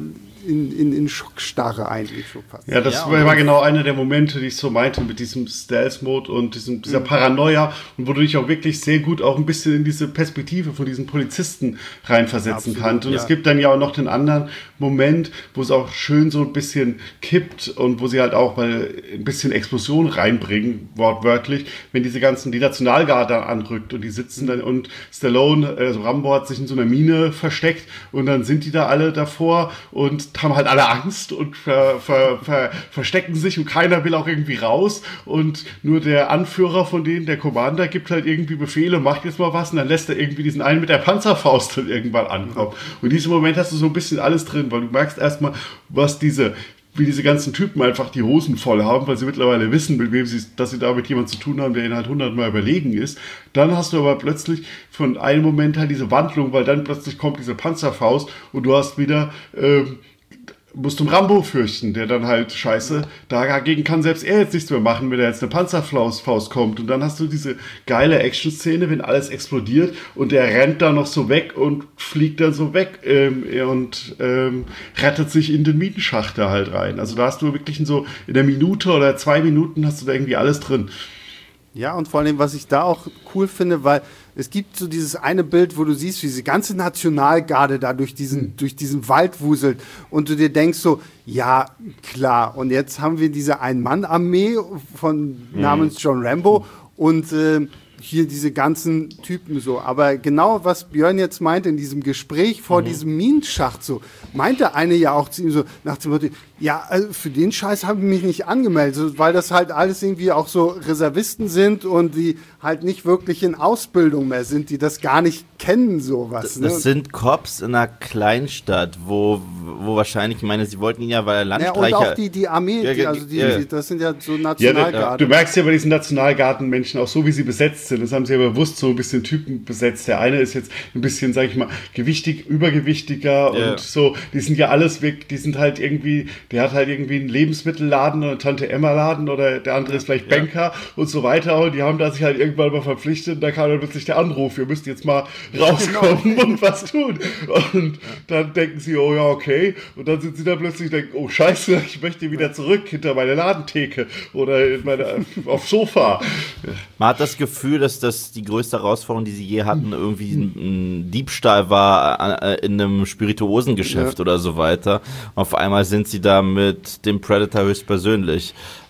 A: in, in, in Schockstarre eigentlich schon fast.
C: Ja, das ja, war genau einer der Momente, die ich so meinte mit diesem Stealth-Mode und diesem, dieser Paranoia und wo du dich auch wirklich sehr gut auch ein bisschen in diese Perspektive von diesen Polizisten reinversetzen Absolut, kannst. Und ja. es gibt dann ja auch noch den anderen Moment, wo es auch schön so ein bisschen kippt und wo sie halt auch mal ein bisschen Explosion reinbringen, wortwörtlich, wenn diese ganzen, die Nationalgarde anrückt und die sitzen dann und Stallone, also Rambo hat sich in so einer Mine versteckt und dann sind die da alle davor und haben halt alle Angst und ver, ver, ver, verstecken sich und keiner will auch irgendwie raus und nur der Anführer von denen, der Commander, gibt halt irgendwie Befehle, macht jetzt mal was und dann lässt er irgendwie diesen einen mit der Panzerfaust dann irgendwann ankommen. Und in diesem Moment hast du so ein bisschen alles drin, weil du merkst erstmal, was diese wie diese ganzen Typen einfach die Hosen voll haben, weil sie mittlerweile wissen, mit wem sie, dass sie da mit jemandem zu tun haben, der ihnen halt hundertmal überlegen ist. Dann hast du aber plötzlich von einem Moment halt diese Wandlung, weil dann plötzlich kommt diese Panzerfaust und du hast wieder ähm, musst du Rambo fürchten, der dann halt, scheiße, dagegen kann selbst er jetzt nichts mehr machen, wenn er jetzt eine Panzerfaust kommt. Und dann hast du diese geile Action-Szene, wenn alles explodiert und der rennt da noch so weg und fliegt dann so weg ähm, und ähm, rettet sich in den Minenschacht da halt rein. Also da hast du wirklich in so in der Minute oder zwei Minuten hast du da irgendwie alles drin.
A: Ja, und vor allem, was ich da auch cool finde, weil es gibt so dieses eine Bild, wo du siehst, wie diese ganze Nationalgarde da durch diesen, mhm. durch diesen Wald wuselt und du dir denkst so, ja, klar, und jetzt haben wir diese Ein-Mann-Armee von mhm. namens John Rambo und äh, hier diese ganzen Typen so. Aber genau, was Björn jetzt meint in diesem Gespräch vor mhm. diesem Minenschacht so, meinte eine ja auch zu ihm so nach dem Motto, ja, also für den Scheiß habe ich mich nicht angemeldet, weil das halt alles irgendwie auch so Reservisten sind und die halt nicht wirklich in Ausbildung mehr sind, die das gar nicht kennen, sowas.
B: Das,
A: ne?
B: das sind Cops in einer Kleinstadt, wo, wo wahrscheinlich, ich meine, sie wollten ihn ja, weil er Landstreicher...
A: Ja, und auch die, die Armee,
B: ja,
A: die, also die,
B: ja.
A: die, das sind ja so Nationalgarden.
C: Ja, du merkst ja bei diesen Nationalgardenmenschen auch so, wie sie besetzt sind, das haben sie ja bewusst so ein bisschen Typen besetzt. Der eine ist jetzt ein bisschen, sag ich mal, gewichtig, übergewichtiger ja. und so, die sind ja alles weg, die sind halt irgendwie, der hat halt irgendwie einen Lebensmittelladen oder einen Tante-Emma-Laden oder der andere ist vielleicht ja. Banker und so weiter und die haben da sich halt irgendwann mal verpflichtet und da kam dann plötzlich der Anruf, wir müssen jetzt mal rauskommen genau. und was tun. Und ja. dann denken sie, oh ja, okay. Und dann sind sie da plötzlich denken, oh scheiße, ich möchte wieder zurück hinter meine Ladentheke oder in meine, aufs Sofa.
B: Man hat das Gefühl, dass das die größte Herausforderung, die sie je hatten, irgendwie ein, ein Diebstahl war in einem Spirituosengeschäft ja. oder so weiter. Auf einmal sind sie da mit dem Predator höchstpersönlich.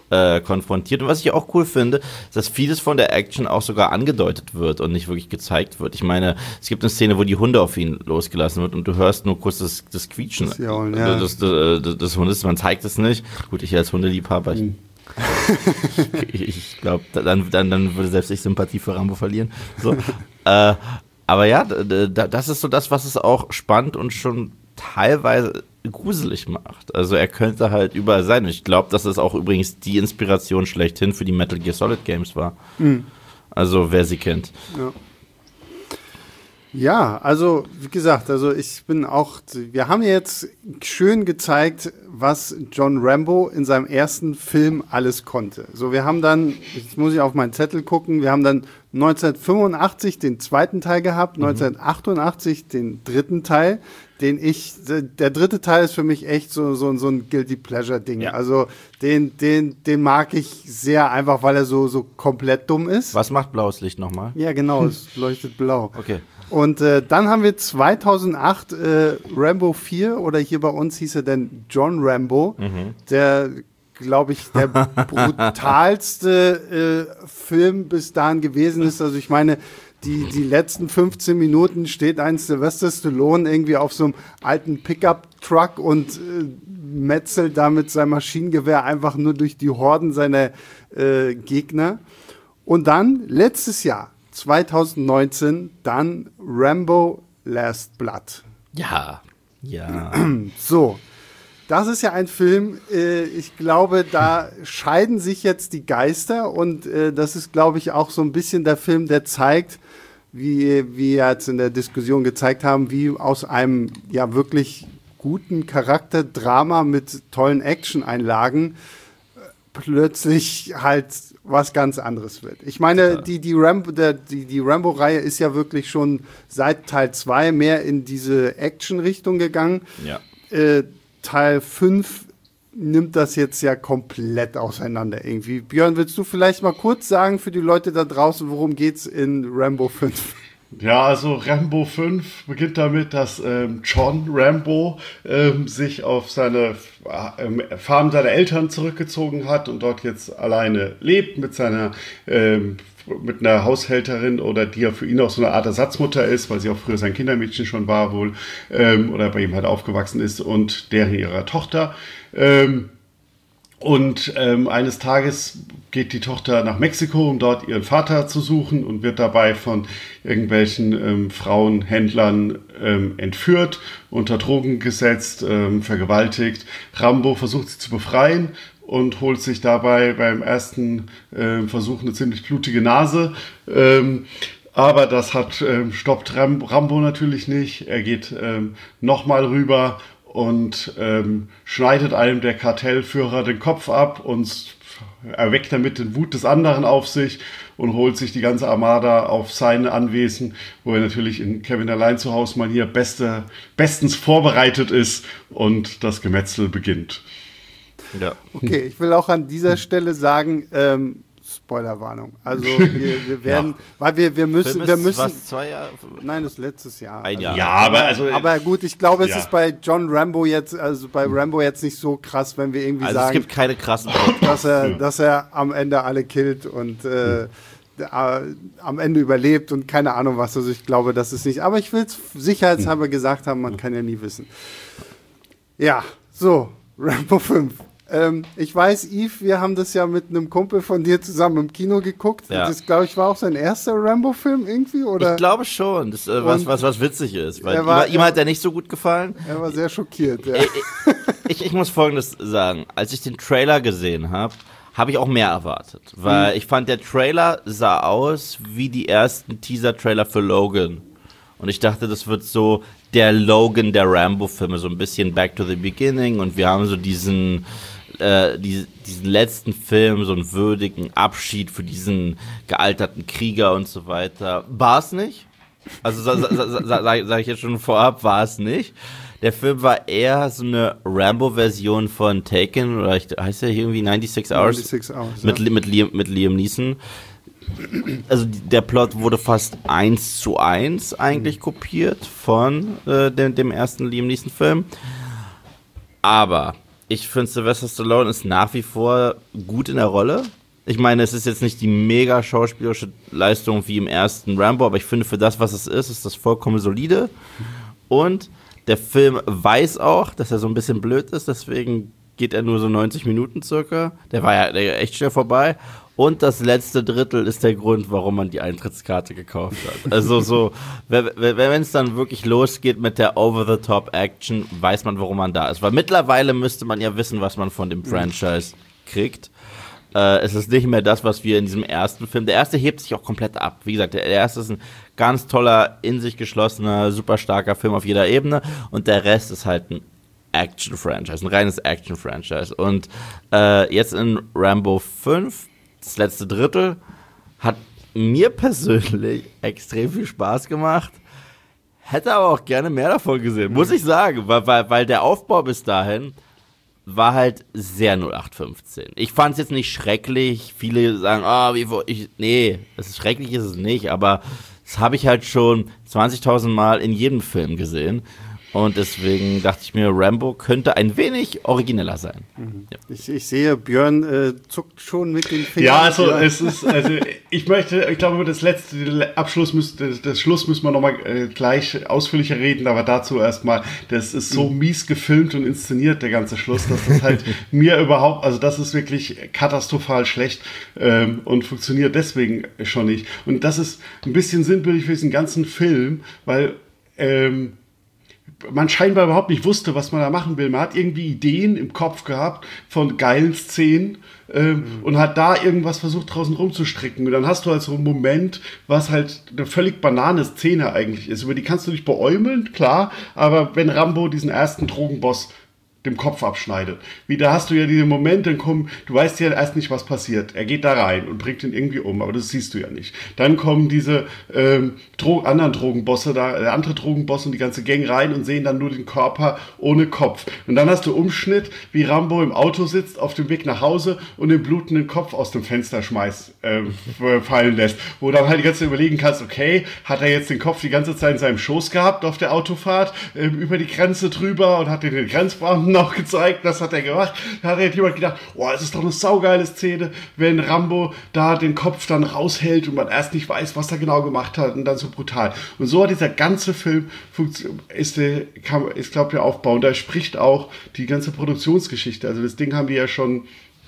B: äh, konfrontiert. Und was ich auch cool finde, ist, dass vieles von der Action auch sogar angedeutet wird und nicht wirklich gezeigt wird. Ich meine, es gibt eine Szene, wo die Hunde auf ihn losgelassen wird und du hörst nur kurz das, das Quietschen
A: Das Jaulen, ja.
B: des, des, des, des Hundes. Man zeigt es nicht. Gut, ich als Hundeliebhaber, ich, ich, ich glaube, dann, dann, dann würde selbst ich Sympathie für Rambo verlieren. So. äh, aber ja, das ist so das, was es auch spannend und schon teilweise gruselig macht. Also er könnte halt überall sein. Und ich glaube, dass es auch übrigens die Inspiration schlechthin für die Metal Gear Solid Games war. Mhm. Also wer sie kennt.
A: Ja. Ja, also wie gesagt, also ich bin auch, wir haben jetzt schön gezeigt, was John Rambo in seinem ersten Film alles konnte. So, wir haben dann, jetzt muss ich auf meinen Zettel gucken, wir haben dann neunzehnhundertfünfundachtzig den zweiten Teil gehabt, mhm. neunzehnhundertachtundachtzig den dritten Teil, den ich, der dritte Teil ist für mich echt so, so, so ein Guilty Pleasure Ding. Ja. Also den, den, den mag ich sehr einfach, weil er so, so komplett dumm ist.
B: Was macht blaues Licht nochmal?
A: Ja, genau, es leuchtet blau.
B: Okay.
A: Und äh, dann haben wir zweitausendacht äh, Rambo vier, oder hier bei uns hieß er dann John Rambo, mhm. der, glaube ich, der brutalste äh, Film bis dahin gewesen ist. Also ich meine, die, die letzten fünfzehn Minuten steht ein Sylvester Stallone irgendwie auf so einem alten Pickup-Truck und äh, metzelt da mit seinem Maschinengewehr einfach nur durch die Horden seiner äh, Gegner. Und dann, letztes Jahr, zweitausendneunzehn, dann Rambo Last Blood.
B: Ja, ja.
A: So, das ist ja ein Film, äh, ich glaube, da scheiden sich jetzt die Geister und äh, das ist, glaube ich, auch so ein bisschen der Film, der zeigt, wie wie wir jetzt in der Diskussion gezeigt haben, wie aus einem ja wirklich guten Charakterdrama mit tollen Action-Einlagen äh, plötzlich halt was ganz anderes wird. Ich meine, ja. die, die, Rambo, der, die, die Rambo-Reihe ist ja wirklich schon seit Teil zwei mehr in diese Action-Richtung gegangen.
B: Ja.
A: Äh, Teil fünf nimmt das jetzt ja komplett auseinander irgendwie. Björn, willst du vielleicht mal kurz sagen für die Leute da draußen, worum geht's in Rambo fünf?
C: Ja, also Rambo fünf beginnt damit, dass ähm, John Rambo ähm, sich auf seine ähm, Farm seiner Eltern zurückgezogen hat und dort jetzt alleine lebt mit seiner ähm, mit einer Haushälterin, oder die ja für ihn auch so eine Art Ersatzmutter ist, weil sie auch früher sein Kindermädchen schon war wohl, ähm, oder bei ihm halt aufgewachsen ist, und deren ihrer Tochter. Ähm, Und ähm, eines Tages geht die Tochter nach Mexiko, um dort ihren Vater zu suchen, und wird dabei von irgendwelchen ähm, Frauenhändlern ähm, entführt, unter Drogen gesetzt, ähm, vergewaltigt. Rambo versucht sie zu befreien und holt sich dabei beim ersten äh, Versuch eine ziemlich blutige Nase. Ähm, aber das hat ähm, stoppt Ram- Rambo natürlich nicht. Er geht ähm, nochmal rüber und ähm, schneidet einem der Kartellführer den Kopf ab und erweckt damit den Wut des anderen auf sich und holt sich die ganze Armada auf seine Anwesen, wo er natürlich in Kevin allein zu Hause mal hier beste, bestens vorbereitet ist und das Gemetzel beginnt.
B: Ja.
A: Okay, ich will auch an dieser Stelle sagen, ähm, Spoilerwarnung. Also wir, wir werden, ja. weil wir, wir müssen, wir müssen.
B: Was, zwei Jahre?
A: Nein, das ist letztes Jahr.
B: Ein Jahr.
C: Ja, aber also.
A: Aber gut, ich glaube, es
C: ja.
A: ist bei John Rambo jetzt, also bei Rambo jetzt nicht so krass, wenn wir irgendwie
B: also
A: sagen,
B: es gibt keine krassen,
A: dass er, dass er am Ende alle killt und äh, äh, am Ende überlebt und keine Ahnung was. Also ich glaube, das ist nicht. Aber ich will es sicherheitshalber gesagt haben, man kann ja nie wissen. Ja, so Rambo fünf. Ähm, ich weiß, Yves, wir haben das ja mit einem Kumpel von dir zusammen im Kino geguckt.
B: Ja.
A: Das, glaube ich, war auch sein erster Rambo-Film irgendwie, oder?
B: Ich glaube schon, das, äh, was, was, was witzig ist. Weil
A: war,
B: ihm, ihm hat der nicht so gut gefallen.
A: Er war sehr schockiert, ja.
B: Ich, ich, ich muss Folgendes sagen. Als ich den Trailer gesehen habe, habe ich auch mehr erwartet. Weil mhm. ich fand, der Trailer sah aus wie die ersten Teaser-Trailer für Logan. Und ich dachte, das wird so der Logan der Rambo-Filme, so ein bisschen Back to the Beginning. Und wir haben so diesen... Äh, die, diesen letzten Film, so einen würdigen Abschied für diesen gealterten Krieger und so weiter. War es nicht? Also sa, sa, sa, sa, sage sag ich jetzt schon vorab, war es nicht. Der Film war eher so eine Rambo-Version von Taken, oder ich, heißt der hier irgendwie ninety-six Hours?
A: ninety-six Hours,
B: mit,
A: ja.
B: mit, Liam, mit Liam Neeson. Also der Plot wurde fast eins zu eins eigentlich kopiert von äh, dem, dem ersten Liam Neeson-Film. Aber ich finde, Sylvester Stallone ist nach wie vor gut in der Rolle. Ich meine, es ist jetzt nicht die mega schauspielerische Leistung wie im ersten Rambo, aber ich finde, für das, was es ist, ist das vollkommen solide. Und der Film weiß auch, dass er so ein bisschen blöd ist, deswegen geht er nur so neunzig Minuten circa. Der war ja der echt schnell vorbei. Und das letzte Drittel ist der Grund, warum man die Eintrittskarte gekauft hat. Also so, wenn es dann wirklich losgeht mit der Over-the-Top-Action, weiß man, warum man da ist. Weil mittlerweile müsste man ja wissen, was man von dem Franchise kriegt. Äh, es ist nicht mehr das, was wir in diesem ersten Film... Der erste hebt sich auch komplett ab. Wie gesagt, der erste ist ein ganz toller, in sich geschlossener, super starker Film auf jeder Ebene. Und der Rest ist halt ein Action-Franchise, ein reines Action-Franchise. Und äh, jetzt in Rambo fünf, das letzte Drittel, hat mir persönlich extrem viel Spaß gemacht. Hätte aber auch gerne mehr davon gesehen, muss ich sagen, weil, weil, weil der Aufbau bis dahin war halt sehr null acht fünfzehn. Ich fand es jetzt nicht schrecklich. Viele sagen, ah, oh, wie ich, nee, es ist schrecklich, ist es nicht, aber das habe ich halt schon zwanzigtausend Mal in jedem Film gesehen. Und deswegen dachte ich mir, Rambo könnte ein wenig origineller sein.
A: Mhm. Ja. Ich, ich sehe, Björn äh, zuckt schon mit den Fingern.
C: Ja, also ja. es ist, also ich möchte, ich glaube, über das letzte Abschluss müsste, das Schluss müssen wir nochmal äh, gleich ausführlicher reden, aber dazu erstmal, das ist so mhm. mies gefilmt und inszeniert, der ganze Schluss, dass das halt mir überhaupt, also das ist wirklich katastrophal schlecht ähm, und funktioniert deswegen schon nicht. Und das ist ein bisschen sinnbildlich für diesen ganzen Film, weil ähm, man scheinbar überhaupt nicht wusste, was man da machen will. Man hat irgendwie Ideen im Kopf gehabt von geilen Szenen ähm, mhm. und hat da irgendwas versucht draußen rumzustricken. Und dann hast du halt so einen Moment, was halt eine völlig banane Szene eigentlich ist. Über die kannst du dich beäumeln, klar, aber wenn Rambo diesen ersten Drogenboss dem Kopf abschneidet. Wie, da hast du ja diese Momente, dann kommen, du weißt ja erst nicht, was passiert. Er geht da rein und bringt ihn irgendwie um, aber das siehst du ja nicht. Dann kommen diese ähm, Dro- anderen Drogenbosse, da, der andere Drogenboss und die ganze Gang rein und sehen dann nur den Körper ohne Kopf. Und dann hast du Umschnitt, wie Rambo im Auto sitzt, auf dem Weg nach Hause und den blutenden Kopf aus dem Fenster schmeißt, ähm, fallen lässt. Wo du dann halt die ganze Zeit überlegen kannst, okay, hat er jetzt den Kopf die ganze Zeit in seinem Schoß gehabt auf der Autofahrt, ähm, über die Grenze drüber und hat den Grenzbeamten noch gezeigt, das hat er gemacht. Da hat jemand gedacht, oh, es ist doch eine saugeile Szene, wenn Rambo da den Kopf dann raushält und man erst nicht weiß, was er genau gemacht hat und dann so brutal. Und so hat dieser ganze Film ist, ist glaube ich, der Aufbau. Und da spricht auch die ganze Produktionsgeschichte. Also das Ding haben die ja schon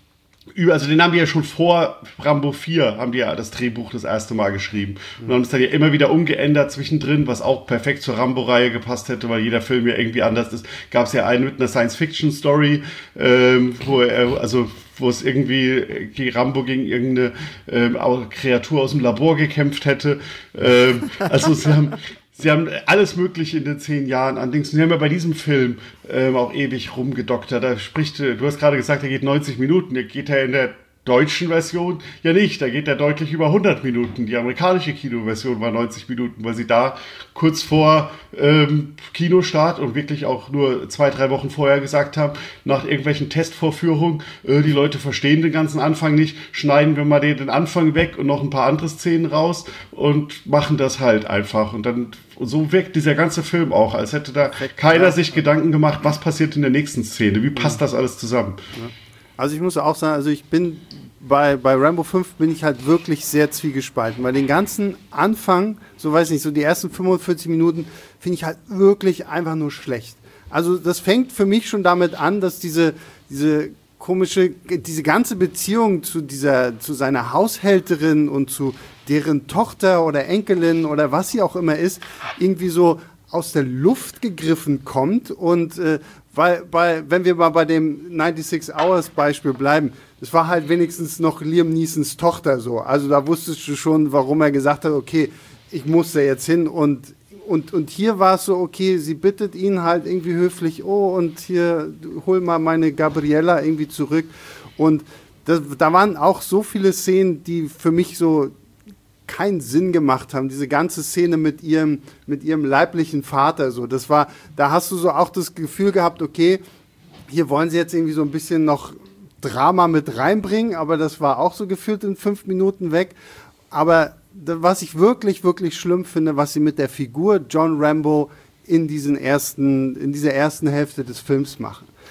C: Also den haben die ja schon vor Rambo vier, haben die ja das Drehbuch das erste Mal geschrieben. Und haben es dann ja immer wieder umgeändert zwischendrin, was auch perfekt zur Rambo-Reihe gepasst hätte, weil jeder Film ja irgendwie anders ist. Gab es ja einen mit einer Science-Fiction-Story, ähm, wo er, also wo es irgendwie gegen Rambo gegen irgendeine ähm, Kreatur aus dem Labor gekämpft hätte. Ähm, also sie haben Sie haben alles Mögliche in den zehn Jahren an Dings. Sie haben ja bei diesem Film ähm, auch ewig rumgedoktert. Da spricht, du hast gerade gesagt, er geht neunzig Minuten. Der geht ja in der deutschen Version ja nicht. Da geht er deutlich über hundert Minuten. Die amerikanische Kinoversion war neunzig Minuten, weil sie da kurz vor ähm, Kinostart und wirklich auch nur zwei, drei Wochen vorher gesagt haben, nach irgendwelchen Testvorführungen, äh, die Leute verstehen den ganzen Anfang nicht, schneiden wir mal den, den Anfang weg und noch ein paar andere Szenen raus und machen das halt einfach. Und dann Und so wirkt dieser ganze Film auch, als hätte da keiner sich Gedanken gemacht, was passiert in der nächsten Szene, wie passt das alles zusammen.
A: Ja. Also ich muss auch sagen, also ich bin bei, bei Rambo fünf bin ich halt wirklich sehr zwiegespalten, weil den ganzen Anfang, so weiß nicht, so die ersten fünfundvierzig Minuten finde ich halt wirklich einfach nur schlecht. Also das fängt für mich schon damit an, dass diese, diese komische, diese ganze Beziehung zu dieser, zu seiner Haushälterin und zu deren Tochter oder Enkelin oder was sie auch immer ist, irgendwie so aus der Luft gegriffen kommt und äh, weil, bei, wenn wir mal bei dem sechsundneunzig Hours Beispiel bleiben, das war halt wenigstens noch Liam Neesons Tochter so, also da wusstest du schon, warum er gesagt hat, okay, ich muss da jetzt hin und Und, und hier war es so, okay, sie bittet ihn halt irgendwie höflich, oh, und hier, hol mal meine Gabriella irgendwie zurück. Und das, da waren auch so viele Szenen, die für mich so keinen Sinn gemacht haben. Diese ganze Szene mit ihrem, mit ihrem leiblichen Vater, so, das war, da hast du so auch das Gefühl gehabt, okay, hier wollen sie jetzt irgendwie so ein bisschen noch Drama mit reinbringen, aber das war auch so gefühlt in fünf Minuten weg. Aber was ich wirklich, wirklich schlimm finde, was sie mit der Figur John Rambo in diesen ersten, in dieser ersten Hälfte des Films machen.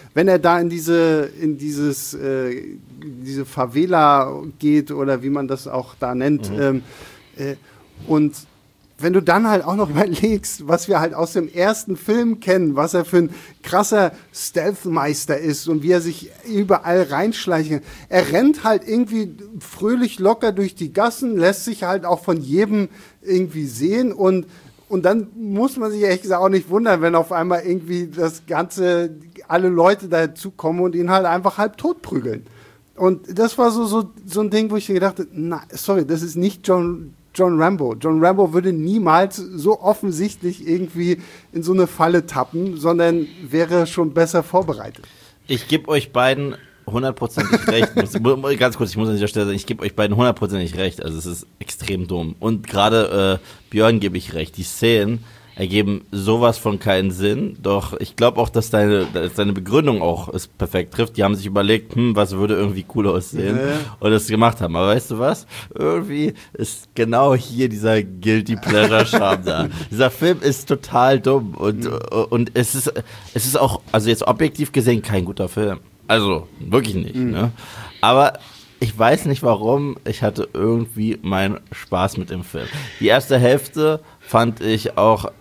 A: wenn er da in diese, in dieses, äh, diese Favela geht oder wie man das auch da nennt, mhm. ähm, äh, und wenn du dann halt auch noch überlegst, was wir halt aus dem ersten Film kennen, was er für ein krasser Stealth-Meister ist und wie er sich überall reinschleicht. Er rennt halt irgendwie fröhlich locker durch die Gassen, lässt sich halt auch von jedem irgendwie sehen und, und dann muss man sich ehrlich gesagt auch nicht wundern, wenn auf einmal irgendwie das Ganze, alle Leute dazukommen und ihn halt einfach halb tot prügeln. Und das war so, so, so ein Ding, wo ich mir gedacht habe, na, sorry, das ist nicht John John Rambo. John Rambo würde niemals so offensichtlich irgendwie in so eine Falle tappen, sondern wäre schon besser vorbereitet.
B: Ich gebe euch beiden hundertprozentig recht. Ganz kurz, ich muss an dieser Stelle sagen, ich gebe euch beiden hundertprozentig recht. Also es ist extrem dumm. Und gerade äh, Björn gebe ich recht. Die Szenen ergeben sowas von keinen Sinn. Doch ich glaube auch, dass deine, dass deine Begründung auch es perfekt trifft. Die haben sich überlegt, hm, was würde irgendwie cool aussehen ja. und das gemacht haben. Aber weißt du was? Irgendwie ist genau hier dieser Guilty Pleasure Charme da. Dieser Film ist total dumm und, mhm. und es ist, es ist auch, also jetzt objektiv gesehen, kein guter Film. Also wirklich nicht. Mhm. Ne? Aber ich weiß nicht warum, ich hatte irgendwie meinen Spaß mit dem Film. Die erste Hälfte fand ich auch,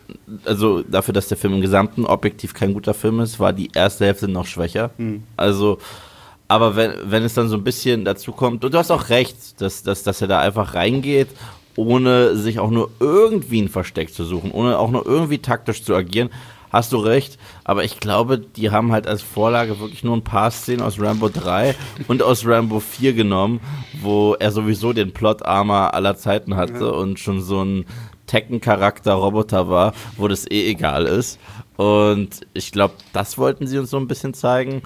B: also dafür, dass der Film im Gesamten objektiv kein guter Film ist, war die erste Hälfte noch schwächer. Mhm. Also, aber wenn, wenn es dann so ein bisschen dazu kommt, und du hast auch recht, dass, dass, dass er da einfach reingeht, ohne sich auch nur irgendwie ein Versteck zu suchen, ohne auch nur irgendwie taktisch zu agieren, hast du recht, aber ich glaube, die haben halt als Vorlage wirklich nur ein paar Szenen aus Rambo drei und aus Rambo vier genommen, wo er sowieso den Plot-Armor aller Zeiten hatte ja. und schon so ein Tekken-Charakter-Roboter war, wo das eh egal ist. Und ich glaube, das wollten sie uns so ein bisschen zeigen.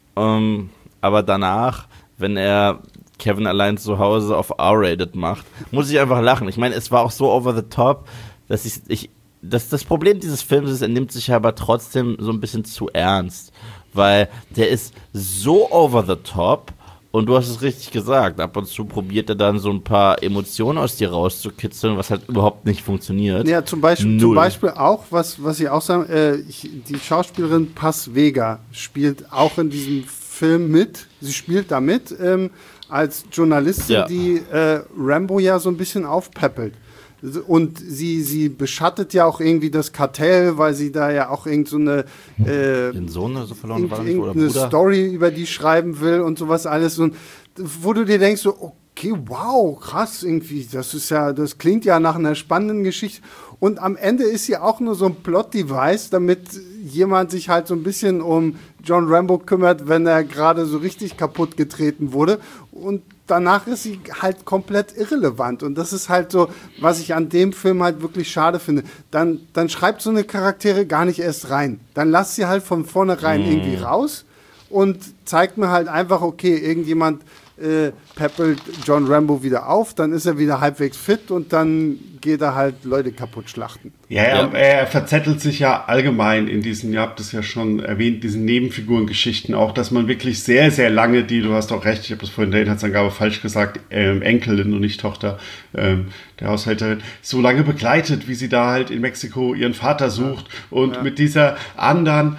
B: Um, aber danach, wenn er Kevin allein zu Hause auf R-Rated macht, muss ich einfach lachen. Ich meine, es war auch so over the top, dass ich, ich das, das Problem dieses Films ist, er nimmt sich aber trotzdem so ein bisschen zu ernst. Weil der ist so over the top. Und du hast es richtig gesagt, ab und zu probiert er dann so ein paar Emotionen aus dir rauszukitzeln, was halt überhaupt nicht funktioniert.
A: Ja, zum Beispiel, zum Beispiel auch, was, was ich auch sagen, äh, ich, die Schauspielerin Paz Vega spielt auch in diesem Film mit. Sie spielt da mit ähm, als Journalistin, ja. die äh, Rambo ja so ein bisschen aufpäppelt. Und sie, sie beschattet ja auch irgendwie das Kartell, weil sie da ja auch irgend so eine, äh,
B: Den Sohn so verloren war,
A: irgend, eine Story über die schreiben will und sowas alles. Und wo du dir denkst, so, okay, wow, krass, irgendwie, das ist ja, das klingt ja nach einer spannenden Geschichte. Und am Ende ist sie auch nur so ein Plot-Device, damit jemand sich halt so ein bisschen um John Rambo kümmert, wenn er gerade so richtig kaputt getreten wurde. Und danach ist sie halt komplett irrelevant. Und das ist halt so, was ich an dem Film halt wirklich schade finde. Dann, dann schreibt so eine Charaktere gar nicht erst rein. Dann lasst sie halt von vornherein mm. irgendwie raus und zeigt mir halt einfach, okay, irgendjemand äh, peppelt John Rambo wieder auf, dann ist er wieder halbwegs fit und dann geht er halt Leute kaputt schlachten.
C: Ja, ja, er verzettelt sich ja allgemein in diesen, ihr habt es ja schon erwähnt, diesen Nebenfigurengeschichten auch, dass man wirklich sehr, sehr lange die, du hast auch recht, ich habe das vorhin in der Inhaltsangabe falsch gesagt, ähm, Enkelin und nicht Tochter ähm, der Haushälterin, so lange begleitet, wie sie da halt in Mexiko ihren Vater sucht und ja. mit dieser anderen,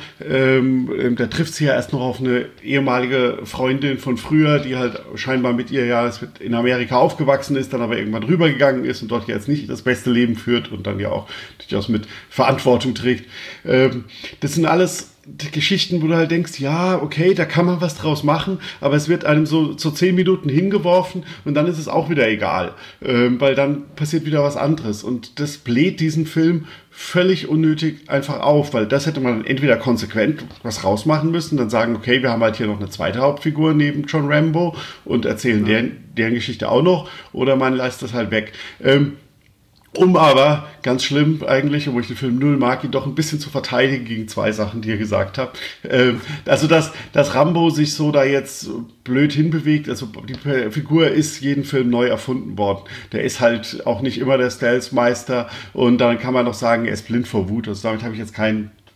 C: ähm, da trifft sie ja erst noch auf eine ehemalige Freundin von früher, die halt scheinbar mit ihr ja in Amerika aufgewachsen ist, dann aber irgendwann rübergegangen ist und dort jetzt nicht das beste Leben führt und dann ja auch durchaus mit Verantwortung trägt. Ähm, das sind alles Geschichten, wo du halt denkst, ja, okay, da kann man was draus machen, aber es wird einem so, so zehn Minuten hingeworfen und dann ist es auch wieder egal, ähm, weil dann passiert wieder was anderes und das bläht diesen Film völlig unnötig einfach auf, weil das hätte man entweder konsequent was rausmachen müssen, dann sagen, okay, wir haben halt hier noch eine zweite Hauptfigur neben John Rambo und erzählen ja. deren, deren Geschichte auch noch, oder man lässt das halt weg. Ähm, Um aber, ganz schlimm eigentlich, obwohl ich den Film null mag, ihn doch ein bisschen zu verteidigen gegen zwei Sachen, die ihr gesagt habt. Ähm, also, dass, dass Rambo sich so da jetzt blöd hinbewegt, also die Figur ist jeden Film neu erfunden worden. Der ist halt auch nicht immer der Stealth-Meister und dann kann man noch sagen, er ist blind vor Wut. Also damit habe ich jetzt kein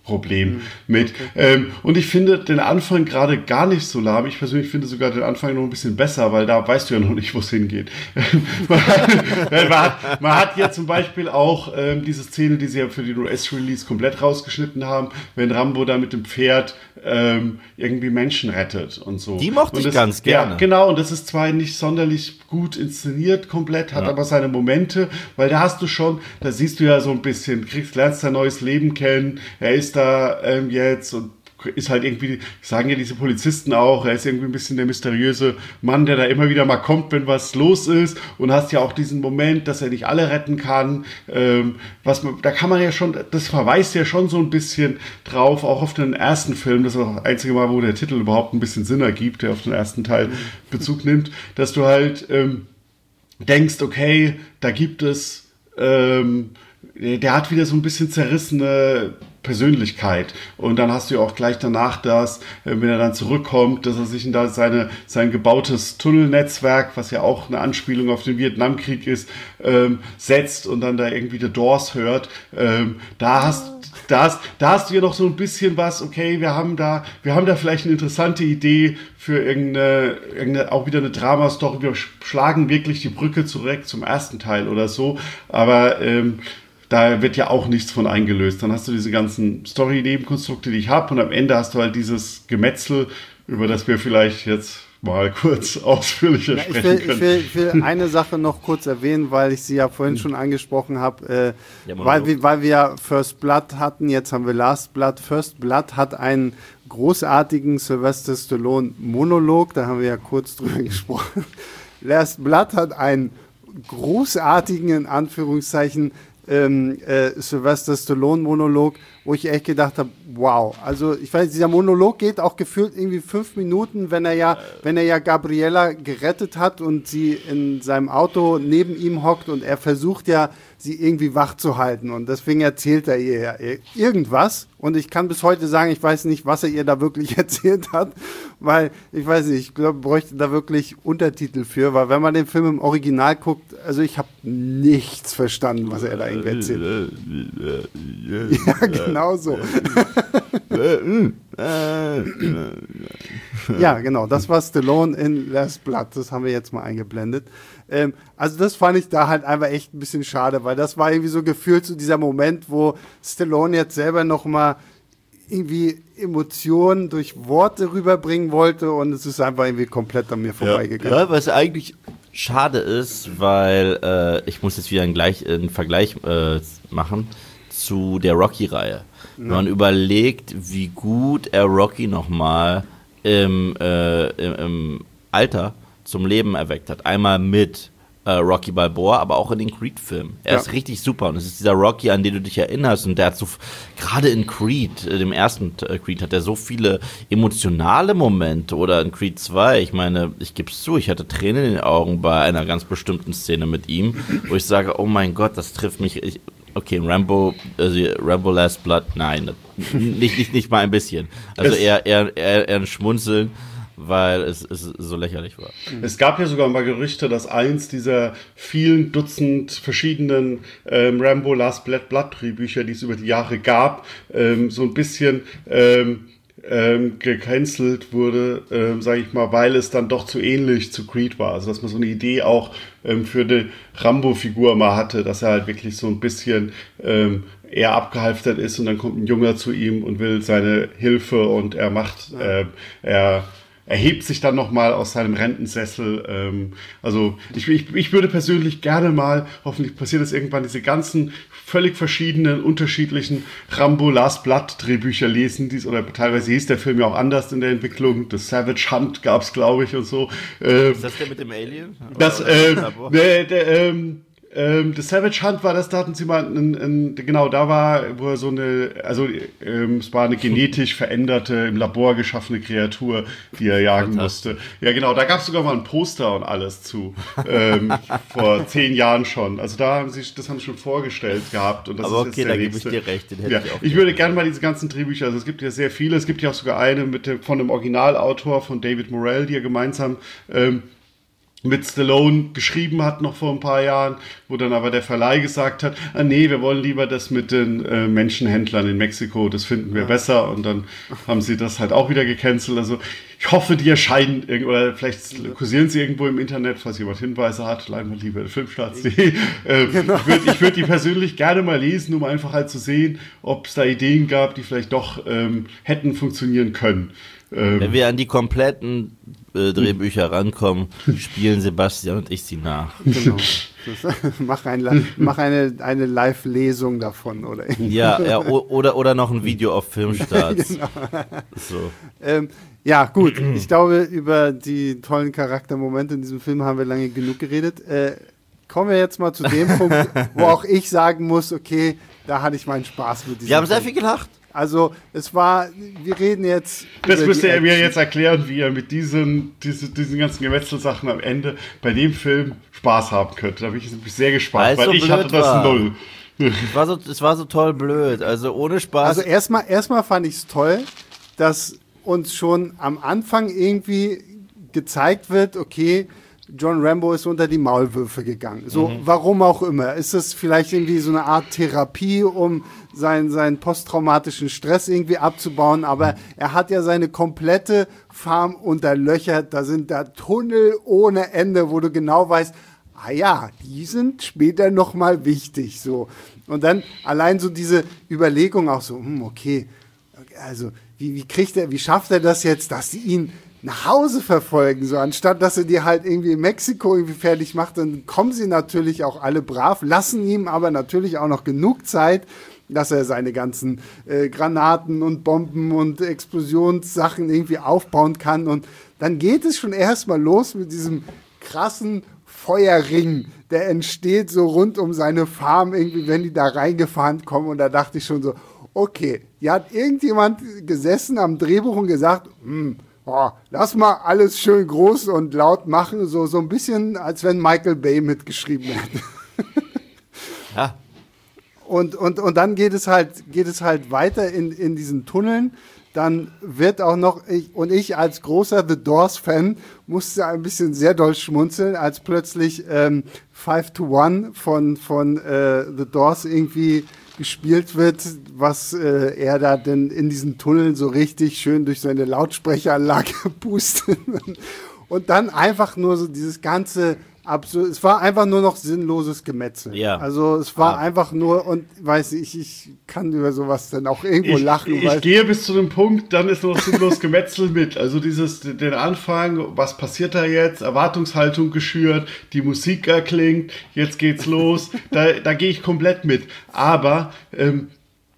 C: Problem mhm. mit. Okay. Ähm, und ich finde den Anfang gerade gar nicht so lahm. Ich persönlich finde sogar den Anfang noch ein bisschen besser, weil da weißt du ja noch nicht, wo es hingeht. man, hat, man, hat, man hat ja zum Beispiel auch ähm, diese Szene, die sie ja für den U S-Release komplett rausgeschnitten haben, wenn Rambo da mit dem Pferd ähm, irgendwie Menschen rettet und so.
B: Die mochte
C: und
B: ich
C: das,
B: ganz gerne.
C: Ja, genau, und das ist zwar nicht sonderlich gut inszeniert komplett, hat ja. aber seine Momente, weil da hast du schon, da siehst du ja so ein bisschen, kriegst, lernst dein neues Leben kennen, er ist da ähm, jetzt und ist halt irgendwie, sagen ja diese Polizisten auch, er ist irgendwie ein bisschen der mysteriöse Mann, der da immer wieder mal kommt, wenn was los ist, und hast ja auch diesen Moment, dass er nicht alle retten kann, ähm, was man, da kann man ja schon, das verweist ja schon so ein bisschen drauf, auch auf den ersten Film, das ist auch das einzige Mal, wo der Titel überhaupt ein bisschen Sinn ergibt, der auf den ersten Teil Bezug nimmt, dass du halt ähm, denkst, okay, da gibt es ähm, der hat wieder so ein bisschen zerrissene Persönlichkeit. Und dann hast du ja auch gleich danach das, wenn er dann zurückkommt, dass er sich in da seine, sein gebautes Tunnelnetzwerk, was ja auch eine Anspielung auf den Vietnamkrieg ist, ähm, setzt und dann da irgendwie The Doors hört. Ähm, da hast Da hast, da hast du ja noch so ein bisschen was, okay, wir haben da, wir haben da vielleicht eine interessante Idee für irgendeine, irgendeine auch wieder eine Drama-Story, wir schlagen wirklich die Brücke zurück zum ersten Teil oder so, aber ähm, da wird ja auch nichts von eingelöst. Dann hast du diese ganzen Story-Nebenkonstrukte, die ich habe, und am Ende hast du halt dieses Gemetzel, über das wir vielleicht jetzt mal kurz ausführlicher
A: ja,
C: sprechen
A: ich will,
C: können.
A: Ich will, ich will eine Sache noch kurz erwähnen, weil ich sie ja vorhin schon angesprochen habe, äh, ja, weil, wir, weil wir ja First Blood hatten, jetzt haben wir Last Blood. First Blood hat einen großartigen Sylvester Stallone Monolog, da haben wir ja kurz drüber gesprochen. Last Blood hat einen großartigen, in Anführungszeichen, ähm, äh, Sylvester Stallone Monolog, wo ich echt gedacht habe, wow, also ich weiß, dieser Monolog geht auch gefühlt irgendwie fünf Minuten, wenn er ja, wenn er ja Gabriella gerettet hat und sie in seinem Auto neben ihm hockt und er versucht ja, sie irgendwie wach zu halten, und deswegen erzählt er ihr ja irgendwas, und ich kann bis heute sagen, ich weiß nicht, was er ihr da wirklich erzählt hat, weil, ich weiß nicht, ich glaube, bräuchte da wirklich Untertitel für, weil wenn man den Film im Original guckt, also ich habe nichts verstanden, was er da irgendwie erzählt. Ja, genau so. Ja, genau, das war Stallone in Last Blood, das haben wir jetzt mal eingeblendet. Ähm, also das fand ich da halt einfach echt ein bisschen schade, weil das war irgendwie so gefühlt so dieser Moment, wo Stallone jetzt selber nochmal irgendwie Emotionen durch Worte rüberbringen wollte, und es ist einfach irgendwie komplett an mir vorbeigegangen.
B: Ja, was eigentlich schade ist, weil äh, ich muss jetzt wieder einen, Gleich, einen Vergleich äh, machen zu der Rocky-Reihe. Wenn man überlegt, wie gut er Rocky nochmal im, äh, im, im Alter zum Leben erweckt hat. Einmal mit äh, Rocky Balboa, aber auch in den Creed-Filmen. Er ja. ist richtig super, und es ist dieser Rocky, an den du dich erinnerst, und der hat so, gerade in Creed, äh, dem ersten äh, Creed, hat er so viele emotionale Momente, oder in Creed zwei, ich meine, ich gebe es zu, ich hatte Tränen in den Augen bei einer ganz bestimmten Szene mit ihm, wo ich sage, oh mein Gott, das trifft mich, ich, okay, Rambo, also Rambo Last Blood, nein, nicht, nicht, nicht mal ein bisschen. Also eher, eher, eher, eher ein Schmunzeln, weil es, es so lächerlich war.
C: Es gab ja sogar mal Gerüchte, dass eins dieser vielen Dutzend verschiedenen ähm, Rambo Last Blood Drehbücher, die es über die Jahre gab, ähm, so ein bisschen ähm, ähm, gecancelt wurde, ähm, sage ich mal, weil es dann doch zu ähnlich zu Creed war. Also dass man so eine Idee auch ähm, für die Rambo-Figur mal hatte, dass er halt wirklich so ein bisschen ähm, eher abgehalftert ist, und dann kommt ein Junger zu ihm und will seine Hilfe, und er macht, äh, er erhebt sich dann nochmal aus seinem Rentensessel. Ähm, also ich, ich, ich würde persönlich gerne mal, hoffentlich passiert das irgendwann, diese ganzen völlig verschiedenen, unterschiedlichen Rambo Last Blood Drehbücher lesen. Dies, oder teilweise hieß der Film ja auch anders in der Entwicklung. The Savage Hunt gab es, glaube ich, und so. Ähm,
B: ist das der mit dem Alien?
C: Das, ähm, der, der, ähm, Ähm, The Savage Hunt war das, da hatten sie mal, ein, ein, genau, da war, wo er so eine, also ähm, es war eine genetisch veränderte, im Labor geschaffene Kreatur, die er jagen musste. Ja, genau, da gab es sogar mal ein Poster und alles zu, ähm, vor zehn Jahren schon. Also da haben sie, das haben sie schon vorgestellt gehabt. Und das
B: aber
C: ist
B: okay,
C: jetzt der
B: da
C: nächste.
B: gebe ich dir recht, den hätte
C: ja,
B: ich auch.
C: Ich würde gerne mal diese ganzen Drehbücher, also es gibt ja sehr viele, es gibt ja auch sogar eine mit dem, von dem Originalautor von David Morrell, die er gemeinsam ähm, mit Stallone geschrieben hat noch vor ein paar Jahren, wo dann aber der Verleih gesagt hat, ah nee, wir wollen lieber das mit den äh, Menschenhändlern in Mexiko, das finden wir ja. besser, und dann haben sie das halt auch wieder gecancelt. Also ich hoffe, die erscheinen, oder vielleicht kursieren sie irgendwo im Internet, falls jemand Hinweise hat, leider mal lieber filmstarts punkt de. äh, genau. Ich würde würd die persönlich gerne mal lesen, um einfach halt zu sehen, ob es da Ideen gab, die vielleicht doch ähm, hätten funktionieren können. Ähm,
B: Wenn wir an die kompletten äh, Drehbücher rankommen, spielen Sebastian und ich sie nach.
A: Genau. mach ein, mach eine, eine Live-Lesung davon, oder?
B: Ja, ja o- oder, oder noch ein Video auf Filmstarts. Genau. So.
A: Ähm, ja, gut. Ich glaube, über die tollen Charaktermomente in diesem Film haben wir lange genug geredet. Äh, kommen wir jetzt mal zu dem Punkt, wo auch ich sagen muss, okay, da hatte ich meinen Spaß mit diesem
B: Wir haben
A: Film.
B: sehr viel gelacht.
A: Also es war, wir reden jetzt.
C: Das müsste er mir jetzt erklären, wie er mit diesen, diese, diesen ganzen Gemetzelsachen am Ende bei dem Film Spaß haben könnte. Da bin ich sehr gespannt, weil, weil so ich hatte das war. null.
B: Es war, so, es war so toll blöd, also ohne Spaß.
A: Also erstmal erstmal fand ich es toll, dass uns schon am Anfang irgendwie gezeigt wird, okay, John Rambo ist unter die Maulwürfe gegangen. So, mhm. warum auch immer. Ist das vielleicht irgendwie so eine Art Therapie, um seinen, seinen posttraumatischen Stress irgendwie abzubauen? Aber er hat ja seine komplette Farm unterlöchert. Da sind da Tunnel ohne Ende, wo du genau weißt, ah ja, die sind später nochmal wichtig. So. Und dann allein so diese Überlegung auch so, hm, okay, also wie, wie kriegt er, wie schafft er das jetzt, dass sie ihn nach Hause verfolgen, so anstatt dass er die halt irgendwie in Mexiko irgendwie fertig macht, dann kommen sie natürlich auch alle brav, lassen ihm aber natürlich auch noch genug Zeit, dass er seine ganzen äh, Granaten und Bomben und Explosionssachen irgendwie aufbauen kann, und dann geht es schon erstmal los mit diesem krassen Feuerring, der entsteht so rund um seine Farm irgendwie, wenn die da reingefahren kommen, und da dachte ich schon so, okay, hier hat irgendjemand gesessen am Drehbuch und gesagt, hm, oh, lass mal alles schön groß und laut machen, so, so ein bisschen, als wenn Michael Bay mitgeschrieben hätte.
B: Ja.
A: Und, und, und dann geht es halt, geht es halt weiter in, in diesen Tunneln. Dann wird auch noch, ich, und ich als großer The Doors-Fan musste ein bisschen sehr doll schmunzeln, als plötzlich ähm, Five to One von, von äh, The Doors irgendwie gespielt wird, was äh, er da denn in diesen Tunneln so richtig schön durch seine Lautsprecheranlage pustet. Und dann einfach nur so dieses ganze absurd. Es war einfach nur noch sinnloses Gemetzel.
B: Ja.
A: Also es war
B: ah.
A: einfach nur, und weiß ich, ich kann über sowas dann auch irgendwo
C: ich,
A: lachen.
C: Ich, ich gehe bis zu dem Punkt, dann ist noch sinnlos Gemetzel mit. Also dieses, den Anfang, was passiert da jetzt? Erwartungshaltung geschürt, die Musik erklingt, jetzt geht's los. da, da gehe ich komplett mit. Aber ähm,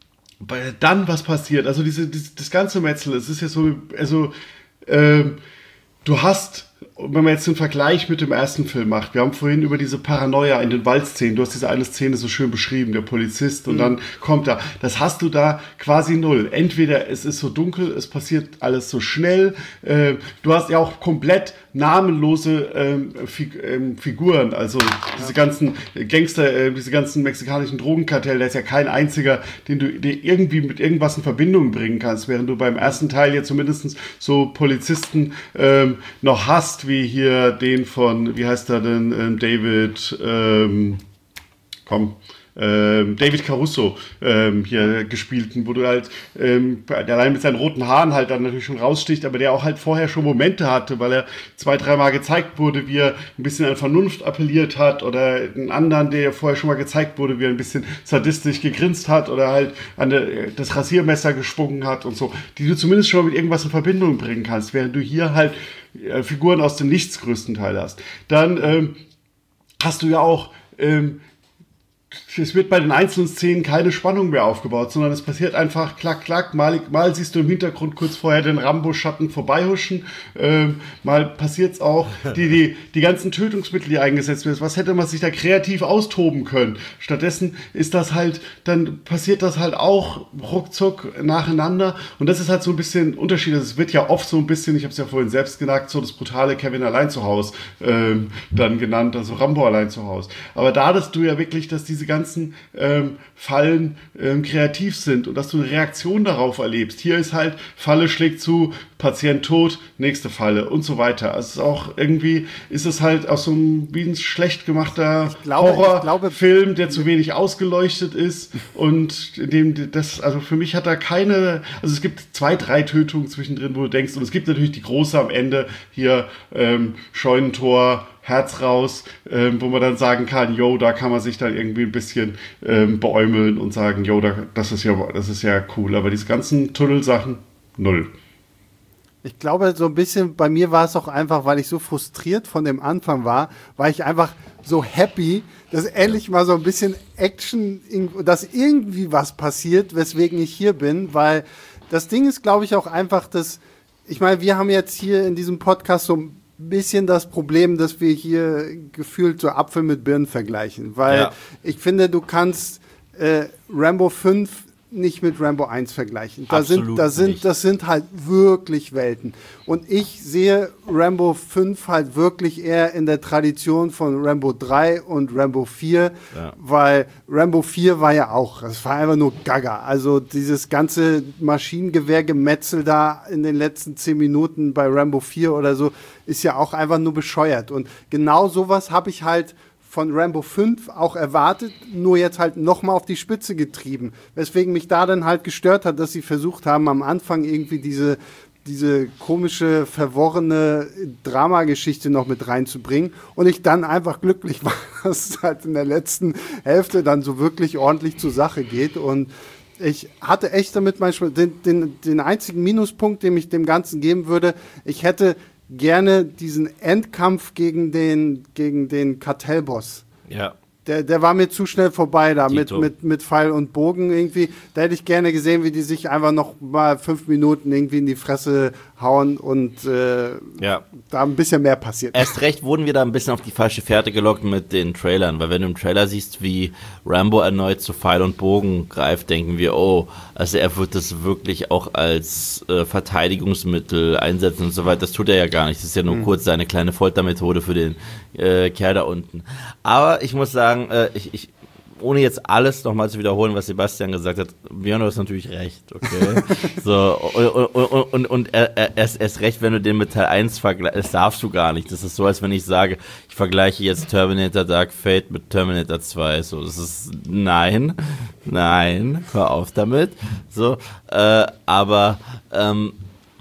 C: dann, was passiert? Also diese, dieses, das ganze Metzel, es ist ja so, also ähm, du hast, wenn man jetzt den Vergleich mit dem ersten Film macht, wir haben vorhin über diese Paranoia in den Waldszenen, du hast diese eine Szene so schön beschrieben, der Polizist, und mhm. dann kommt da, das hast du da quasi null. Entweder es ist so dunkel, es passiert alles so schnell, äh, du hast ja auch komplett namenlose ähm, Fig- ähm, Figuren, also diese ganzen Gangster, äh, diese ganzen mexikanischen Drogenkartelle, da ist ja kein einziger, den du den irgendwie mit irgendwas in Verbindung bringen kannst, während du beim ersten Teil ja zumindest so Polizisten ähm, noch hast, wie hier den von, wie heißt er denn, ähm, David, ähm, komm, ähm, David Caruso ähm, hier gespielten, wo du halt, ähm, der allein mit seinen roten Haaren halt dann natürlich schon raussticht, aber der auch halt vorher schon Momente hatte, weil er zwei, dreimal gezeigt wurde, wie er ein bisschen an Vernunft appelliert hat, oder einen anderen, der vorher schon mal gezeigt wurde, wie er ein bisschen sadistisch gegrinst hat oder halt an der, das Rasiermesser geschwungen hat und so, die du zumindest schon mal mit irgendwas in Verbindung bringen kannst, während du hier halt äh, Figuren aus dem Nichts größten Teil hast. Dann ähm, hast du ja auch ähm, es wird bei den einzelnen Szenen keine Spannung mehr aufgebaut, sondern es passiert einfach klack, klack, mal, mal siehst du im Hintergrund kurz vorher den Rambo-Schatten vorbeihuschen, ähm, mal passiert es auch, die, die, die ganzen Tötungsmittel, die eingesetzt werden, was hätte man sich da kreativ austoben können? Stattdessen ist das halt, dann passiert das halt auch ruckzuck nacheinander, und das ist halt so ein bisschen Unterschied, es wird ja oft so ein bisschen, ich habe es ja vorhin selbst genannt, so das brutale Kevin allein zu Hause ähm, dann genannt, also Rambo allein zu Hause. Aber da hattest du ja wirklich, dass diese ganzen ähm, Fallen ähm, kreativ sind und dass du eine Reaktion darauf erlebst. Hier ist halt, Falle schlägt zu, Patient tot, nächste Falle und so weiter. Also es ist auch irgendwie, ist es halt auch so ein, wie ein schlecht gemachter Horrorfilm, der zu wenig ausgeleuchtet ist und dem das, also für mich hat er keine, also es gibt zwei, drei Tötungen zwischendrin, wo du denkst, und es gibt natürlich die große am Ende, hier ähm, Scheunentor, Herz raus, ähm, wo man dann sagen kann, yo, da kann man sich dann irgendwie ein bisschen ähm, beäumeln und sagen, yo, da, das ist ja, das ist ja cool. Aber diese ganzen Tunnelsachen, null.
A: Ich glaube, so ein bisschen, bei mir war es auch einfach, weil ich so frustriert von dem Anfang war, war ich einfach so happy, dass endlich mal so ein bisschen Action, dass irgendwie was passiert, weswegen ich hier bin, weil das Ding ist, glaube ich, auch einfach, dass, ich meine, wir haben jetzt hier in diesem Podcast so ein bisschen das Problem, dass wir hier gefühlt so Apfel mit Birnen vergleichen, weil ja. ich finde, du kannst äh, Rambo fünf nicht mit Rambo eins vergleichen. Da sind, da sind, das sind halt wirklich Welten. Und ich sehe Rambo fünf halt wirklich eher in der Tradition von Rambo drei und Rambo vier, ja. weil Rambo vier war ja auch, das war einfach nur Gaga. Also dieses ganze Maschinengewehrgemetzel da in den letzten zehn Minuten bei Rambo vier oder so ist ja auch einfach nur bescheuert. Und genau sowas habe ich halt von Rambo fünf auch erwartet, nur jetzt halt nochmal auf die Spitze getrieben. Weswegen mich da dann halt gestört hat, dass sie versucht haben, am Anfang irgendwie diese, diese komische, verworrene Dramageschichte noch mit reinzubringen und ich dann einfach glücklich war, dass es halt in der letzten Hälfte dann so wirklich ordentlich zur Sache geht. Und ich hatte echt damit manchmal den, den, den einzigen Minuspunkt, den ich dem Ganzen geben würde, ich hätte gerne diesen Endkampf gegen den, gegen den Kartellboss.
B: Ja.
A: Der, der war mir zu schnell vorbei da mit, mit, mit Pfeil und Bogen irgendwie. Da hätte ich gerne gesehen, wie die sich einfach noch mal fünf Minuten irgendwie in die Fresse hauen und äh,
B: ja.
A: da ein bisschen mehr passiert.
B: Erst recht wurden wir da ein bisschen auf die falsche Fährte gelockt mit den Trailern, weil wenn du im Trailer siehst, wie Rambo erneut zu Pfeil und Bogen greift, denken wir, oh, also er wird das wirklich auch als äh, Verteidigungsmittel einsetzen und so weiter. Das tut er ja gar nicht. Das ist ja nur mhm. kurz seine kleine Foltermethode für den äh, Kerl da unten. Aber ich muss sagen, äh, ich, ich ohne jetzt alles nochmal zu wiederholen, was Sebastian gesagt hat, Björn, du hast natürlich recht, okay? so, und, und, und, und erst, erst recht, wenn du den mit Teil eins vergleichst, das darfst du gar nicht. Das ist so, als wenn ich sage, ich vergleiche jetzt Terminator Dark Fate mit Terminator zwei. So, das ist, nein, nein, hör auf damit. So, äh, aber, ähm,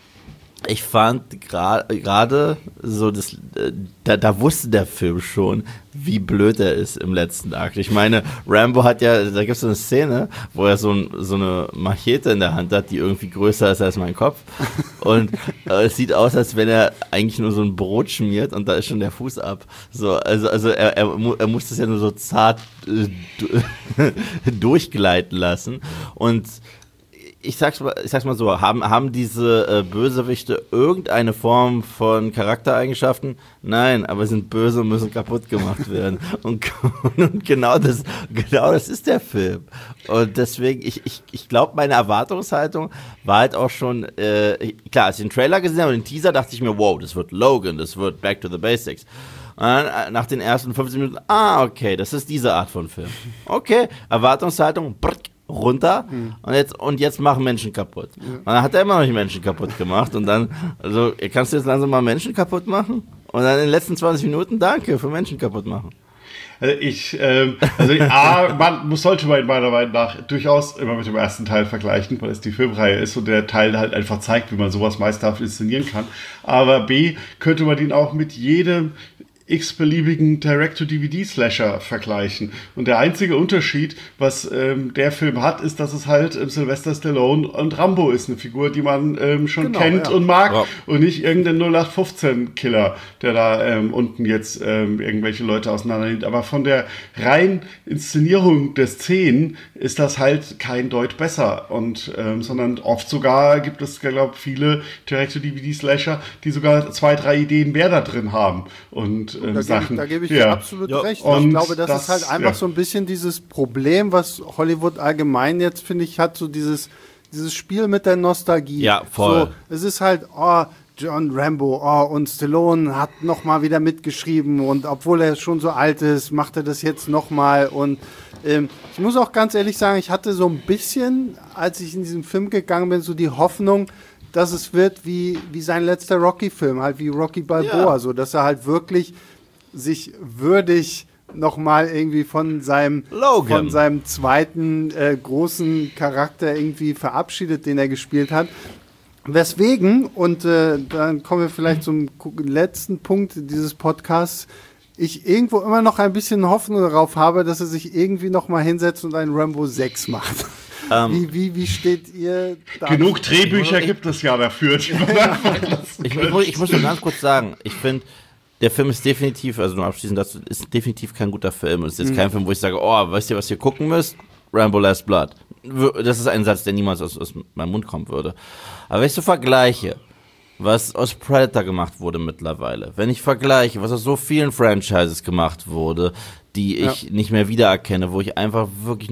B: ich fand gerade gra- so, das, äh, da, da wusste der Film schon, wie blöd er ist im letzten Akt. Ich meine, Rambo hat ja, da gibt es so eine Szene, wo er so, ein, so eine Machete in der Hand hat, die irgendwie größer ist als mein Kopf. Und äh, es sieht aus, als wenn er eigentlich nur so ein Brot schmiert und da ist schon der Fuß ab. So, also also er, er, er muss das ja nur so zart äh, durchgleiten lassen. Und Ich sag's mal, ich sag's mal so, haben, haben diese äh, Bösewichte irgendeine Form von Charaktereigenschaften? Nein, aber sie sind böse und müssen kaputt gemacht werden. und, und genau das, genau das ist der Film. Und deswegen, ich, ich, ich glaube, meine Erwartungshaltung war halt auch schon, äh, klar, als ich den Trailer gesehen habe und den Teaser, dachte ich mir, wow, das wird Logan, das wird Back to the Basics. Und dann, nach den ersten fünfzehn Minuten, ah, okay, das ist diese Art von Film. Okay, Erwartungshaltung, brrk, runter mhm. und jetzt und jetzt machen Menschen kaputt. Ja. Und dann hat er immer noch nicht Menschen kaputt gemacht und dann, also kannst du jetzt langsam mal Menschen kaputt machen? Und dann in den letzten zwanzig Minuten, danke, für Menschen kaputt machen.
C: Also ich, ähm, also A, man muss, sollte man meiner Meinung nach durchaus immer mit dem ersten Teil vergleichen, weil es die Filmreihe ist und der Teil halt einfach zeigt, wie man sowas meisterhaft inszenieren kann. Aber B, könnte man ihn auch mit jedem x-beliebigen Direct-to-D V D-Slasher vergleichen. Und der einzige Unterschied, was ähm, der Film hat, ist, dass es halt ähm, Sylvester Stallone und Rambo ist. Eine Figur, die man ähm, schon genau, kennt ja. und mag. Ja. Und nicht irgendein null acht fünfzehn-Killer, der da ähm, unten jetzt ähm, irgendwelche Leute auseinander nimmt. Aber von der reinen Inszenierung der Szenen ist das halt kein Deut besser. Und, ähm, sondern oft sogar gibt es, glaube ich, viele Direct-to-D V D-Slasher, die sogar zwei, drei Ideen mehr da drin haben. Und Ähm,
A: da
C: Sachen.
A: Gebe ich, da gebe ich
C: ja.
A: dir absolut
C: ja.
A: recht.
C: Und
A: ich glaube, das, das ist halt einfach
C: ja.
A: so ein bisschen dieses Problem, was Hollywood allgemein jetzt, finde ich, hat, so dieses, dieses Spiel mit der Nostalgie.
B: Ja, voll.
A: So, es ist halt, oh, John Rambo, oh, und Stallone hat nochmal wieder mitgeschrieben und obwohl er schon so alt ist, macht er das jetzt nochmal und ähm, ich muss auch ganz ehrlich sagen, ich hatte so ein bisschen, als ich in diesen Film gegangen bin, so die Hoffnung, dass es wird wie, wie sein letzter Rocky-Film, halt wie Rocky Balboa, ja. So dass er halt wirklich sich würdig nochmal irgendwie von seinem, von seinem zweiten äh, großen Charakter irgendwie verabschiedet, den er gespielt hat. Weswegen, und äh, dann kommen wir vielleicht zum letzten Punkt dieses Podcasts, ich irgendwo immer noch ein bisschen Hoffnung darauf habe, dass er sich irgendwie nochmal hinsetzt und einen Rambo sechs macht. Um, wie, wie, wie steht ihr da?
C: Genug Drehbücher gibt es ja dafür. Die man
B: ja. ich, ich, muss, ich muss nur ganz kurz sagen, ich finde, der Film ist definitiv, also nur abschließend dazu, ist definitiv kein guter Film. Es ist jetzt mhm. kein Film, wo ich sage, oh, weißt ihr, was ihr gucken müsst? Rambo Last Blood. Das ist ein Satz, der niemals aus, aus meinem Mund kommen würde. Aber wenn ich so vergleiche, was aus Predator gemacht wurde mittlerweile, wenn ich vergleiche, was aus so vielen Franchises gemacht wurde, die ich ja. nicht mehr wiedererkenne, wo ich einfach wirklich,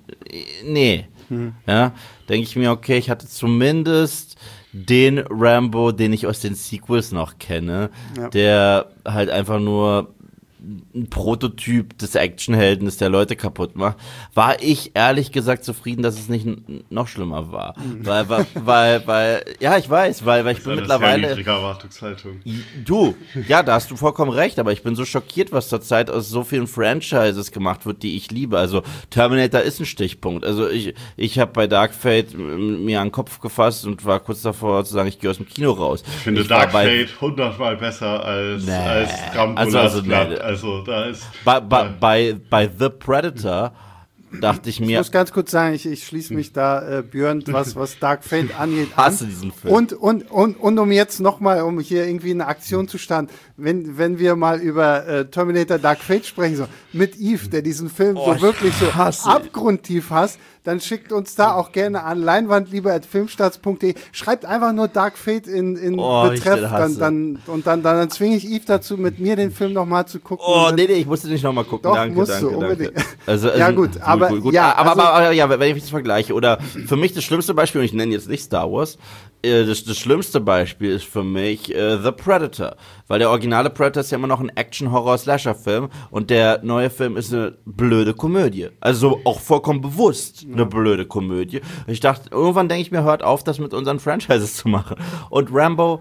B: nee, mhm. ja, denke ich mir, okay, ich hatte zumindest den Rambo, den ich aus den Sequels noch kenne, ja. der halt einfach nur ein Prototyp des Actionhelden ist, der Leute kaputt macht, war ich ehrlich gesagt zufrieden, dass es nicht n- noch schlimmer war. Mhm. Weil, weil, weil, weil, ja, ich weiß, weil, weil ich bin mittlerweile...
C: Sehr Erwartungshaltung.
B: Du, ja, da hast du vollkommen recht, aber ich bin so schockiert, was zurzeit aus so vielen Franchises gemacht wird, die ich liebe. Also Terminator ist ein Stichpunkt. Also ich, ich habe bei Dark Fate mir an den Kopf gefasst und war kurz davor zu sagen, ich gehe aus dem Kino raus.
C: Ich finde
B: ich
C: Dark Fate hundertmal besser als, nee. als Rambo
B: also, also, nee.
C: Also da ist
B: bei, bei, bei, bei The Predator dachte ich mir...
A: Ich muss ganz kurz sagen, ich, ich schließe mich da, äh, Björn, was, was Dark Fate angeht.
B: An. Hasse diesen Film.
A: Und, und, und, und um jetzt nochmal, um hier irgendwie eine Aktion zu starten, wenn, wenn wir mal über äh, Terminator Dark Fate sprechen, so mit Eve, der diesen Film oh, so wirklich so abgrundtief hasst, dann schickt uns da auch gerne an leinwandliebe at filmstarts punkt de. Schreibt einfach nur Dark Fate in, in
B: oh,
A: Betreff dann, dann, und dann, dann, dann zwinge ich Eve dazu, mit mir den Film nochmal zu gucken.
B: Oh, nee, nee, ich musste nicht nochmal gucken.
A: Doch,
B: danke,
A: musst
B: danke,
A: du, unbedingt.
B: Danke. Also, also,
A: ja, gut, aber,
B: gut, gut.
A: Ja,
B: aber,
A: also,
B: aber, aber, ja, wenn ich das vergleiche, oder für mich das schlimmste Beispiel, und ich nenne jetzt nicht Star Wars, das, das schlimmste Beispiel ist für mich äh, The Predator, weil der originale Predator ist ja immer noch ein Action-Horror-Slasher-Film und der neue Film ist eine blöde Komödie. Also auch vollkommen bewusst eine ja. blöde Komödie. Ich dachte, irgendwann denke ich mir, hört auf, das mit unseren Franchises zu machen. Und Rambo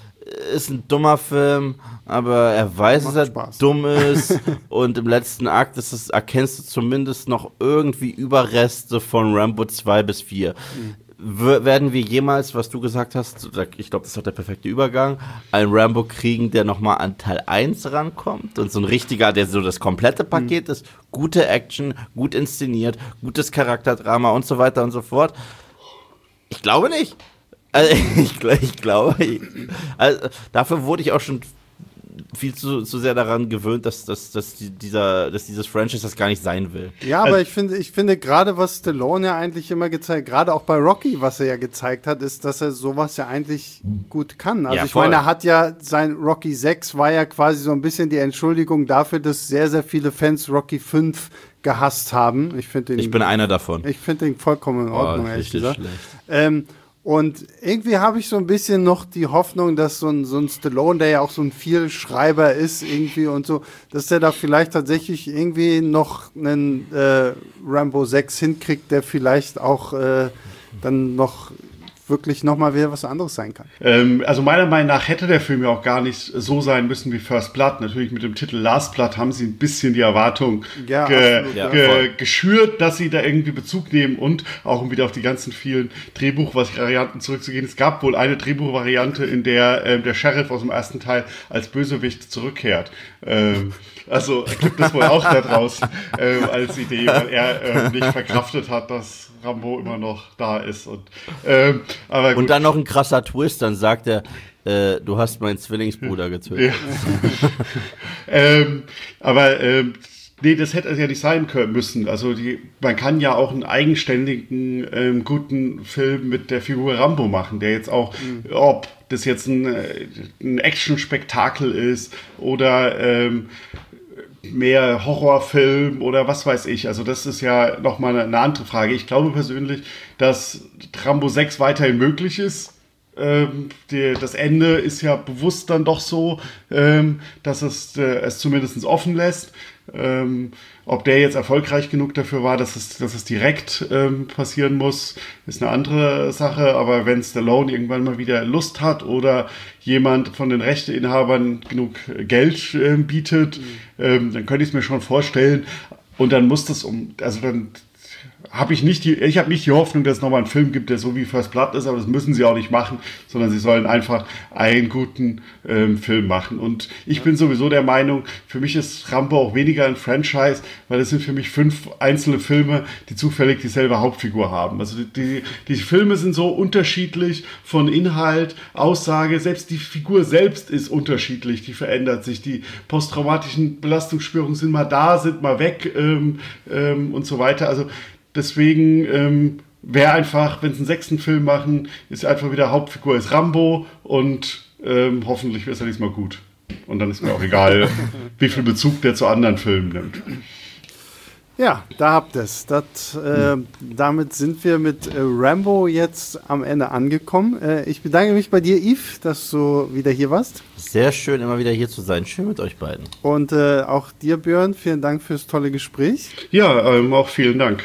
B: ist ein dummer Film, aber er weiß, dass er Spaß. dumm ist und im letzten Akt ist es, erkennst du zumindest noch irgendwie Überreste von Rambo zwei bis vier. Mhm. W- werden wir jemals, was du gesagt hast, ich glaube, das ist doch der perfekte Übergang, einen Rambo kriegen, der nochmal an Teil eins rankommt und so ein richtiger, der so das komplette Paket mhm. ist, gute Action, gut inszeniert, gutes Charakterdrama und so weiter und so fort? Ich glaube nicht. Also, ich, ich glaube, ich, also, dafür wurde ich auch schon viel zu, zu sehr daran gewöhnt, dass, dass, dass, dieser, dass dieses Franchise das gar nicht sein will.
A: Ja, aber also, ich finde, ich finde gerade, was Stallone ja eigentlich immer gezeigt, gerade auch bei Rocky, was er ja gezeigt hat, ist, dass er sowas ja eigentlich gut kann. Also ja, ich meine, er hat ja, sein Rocky sechs war ja quasi so ein bisschen die Entschuldigung dafür, dass sehr, sehr viele Fans Rocky fünf gehasst haben. Ich finde den,
B: ich bin einer davon.
A: Ich finde den vollkommen in Ordnung,
B: oh,
A: ehrlich gesagt.
B: Schlecht.
A: Ähm, Und irgendwie habe ich so ein bisschen noch die Hoffnung, dass so ein, so ein Stallone, der ja auch so ein Vielschreiber ist irgendwie und so, dass der da vielleicht tatsächlich irgendwie noch einen äh, Rambo sechs hinkriegt, der vielleicht auch äh, dann noch wirklich nochmal wieder was anderes sein kann.
C: Ähm, also meiner Meinung nach hätte der Film ja auch gar nicht so sein müssen wie First Blood. Natürlich mit dem Titel Last Blood haben sie ein bisschen die Erwartung
A: ja,
C: ge-
A: absolut,
C: ge-
A: ja.
C: geschürt, dass sie da irgendwie Bezug nehmen und auch um wieder auf die ganzen vielen Drehbuchvarianten zurückzugehen. Es gab wohl eine Drehbuchvariante, in der ähm, der Sheriff aus dem ersten Teil als Bösewicht zurückkehrt. Ähm, also gibt es wohl auch da draußen ähm, als Idee, weil er ähm, nicht verkraftet hat, dass Rambo immer noch da ist. Und, ähm, aber gut.
B: Und dann noch ein krasser Twist, dann sagt er, äh, du hast meinen Zwillingsbruder getötet.
C: Ja. ähm, aber ähm, nee, das hätte es ja nicht sein können müssen. Also die, man kann ja auch einen eigenständigen, ähm, guten Film mit der Figur Rambo machen, der jetzt auch, mhm. ob das jetzt ein, ein Action-Spektakel ist oder ähm, mehr Horrorfilm oder was weiß ich. Also das ist ja nochmal eine andere Frage. Ich glaube persönlich, dass Rambo sechs weiterhin möglich ist. ähm, die, das Ende ist ja bewusst dann doch so, ähm, dass es äh, es zumindest offen lässt. Ähm, ob der jetzt erfolgreich genug dafür war, dass es, dass es direkt ähm, passieren muss, ist eine andere Sache. Aber wenn Stallone irgendwann mal wieder Lust hat oder jemand von den Rechteinhabern genug Geld äh, bietet, mhm. ähm, dann könnte ich es mir schon vorstellen. Und dann muss das um, also dann habe ich nicht die, ich habe nicht die Hoffnung, dass es nochmal einen Film gibt, der so wie First Blood ist, aber das müssen sie auch nicht machen, sondern sie sollen einfach einen guten ähm, Film machen. Und ich bin sowieso der Meinung, für mich ist Rambo auch weniger ein Franchise, weil es sind für mich fünf einzelne Filme, die zufällig dieselbe Hauptfigur haben. Also die, die Filme sind so unterschiedlich von Inhalt, Aussage, selbst die Figur selbst ist unterschiedlich, die verändert sich, die posttraumatischen Belastungsstörungen sind mal da, sind mal weg ähm, ähm, und so weiter. Also deswegen ähm, wäre einfach, wenn sie einen sechsten Film machen, ist einfach wieder Hauptfigur ist Rambo und ähm, hoffentlich ist er diesmal gut. Und dann ist mir auch egal, wie viel Bezug der zu anderen Filmen nimmt.
A: Ja, da habt ihr es. Äh, damit sind wir mit äh, Rambo jetzt am Ende angekommen. Äh, ich bedanke mich bei dir, Yves, dass du wieder hier warst.
B: Sehr schön, immer wieder hier zu sein. Schön mit euch beiden.
A: Und äh, auch dir, Björn, vielen Dank fürs tolle Gespräch.
C: Ja, ähm, auch vielen Dank.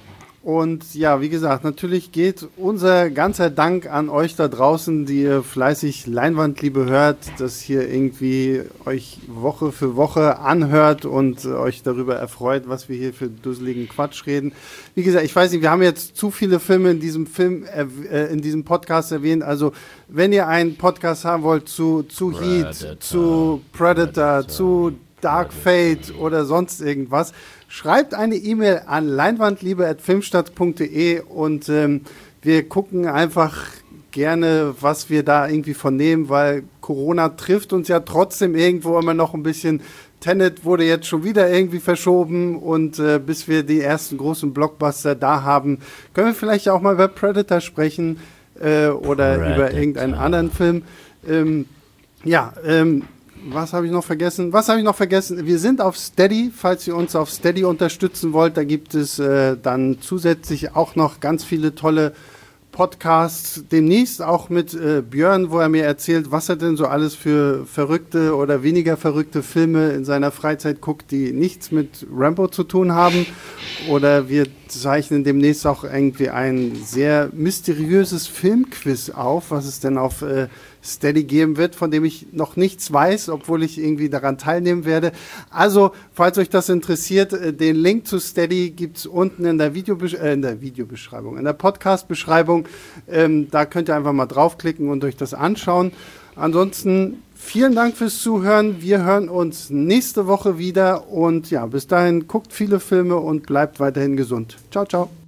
A: Und ja, wie gesagt, natürlich geht unser ganzer Dank an euch da draußen, die ihr fleißig Leinwandliebe hört, das hier irgendwie euch Woche für Woche anhört und äh, euch darüber erfreut, was wir hier für dusseligen Quatsch reden. Wie gesagt, ich weiß nicht, wir haben jetzt zu viele Filme in diesem Film, äh, in diesem Podcast erwähnt. Also, wenn ihr einen Podcast haben wollt zu, zu Heat, Predator, zu Predator, Predator, zu Dark Fate oder sonst irgendwas, schreibt eine E-Mail an leinwandliebe at filmstadt punkt de und ähm, wir gucken einfach gerne, was wir da irgendwie von nehmen, weil Corona trifft uns ja trotzdem irgendwo immer noch ein bisschen. Tenet wurde jetzt schon wieder irgendwie verschoben und äh, bis wir die ersten großen Blockbuster da haben, können wir vielleicht auch mal über Predator sprechen äh, oder Predator. Über irgendeinen anderen Film. Ähm, ja, ähm, Was habe ich noch vergessen? Was habe ich noch vergessen? Wir sind auf Steady, falls ihr uns auf Steady unterstützen wollt. Da gibt es äh, dann zusätzlich auch noch ganz viele tolle Podcasts. Demnächst auch mit äh, Björn, wo er mir erzählt, was er denn so alles für verrückte oder weniger verrückte Filme in seiner Freizeit guckt, die nichts mit Rambo zu tun haben. Oder wir zeichnen demnächst auch irgendwie ein sehr mysteriöses Filmquiz auf, was es denn auf äh, Steady geben wird, von dem ich noch nichts weiß, obwohl ich irgendwie daran teilnehmen werde. Also, falls euch das interessiert, den Link zu Steady gibt es unten in der, Videobesch- äh, in der Videobeschreibung, in der Podcast-Beschreibung. Ähm, da könnt ihr einfach mal draufklicken und euch das anschauen. Ansonsten vielen Dank fürs Zuhören. Wir hören uns nächste Woche wieder und ja, bis dahin guckt viele Filme und bleibt weiterhin gesund. Ciao, ciao.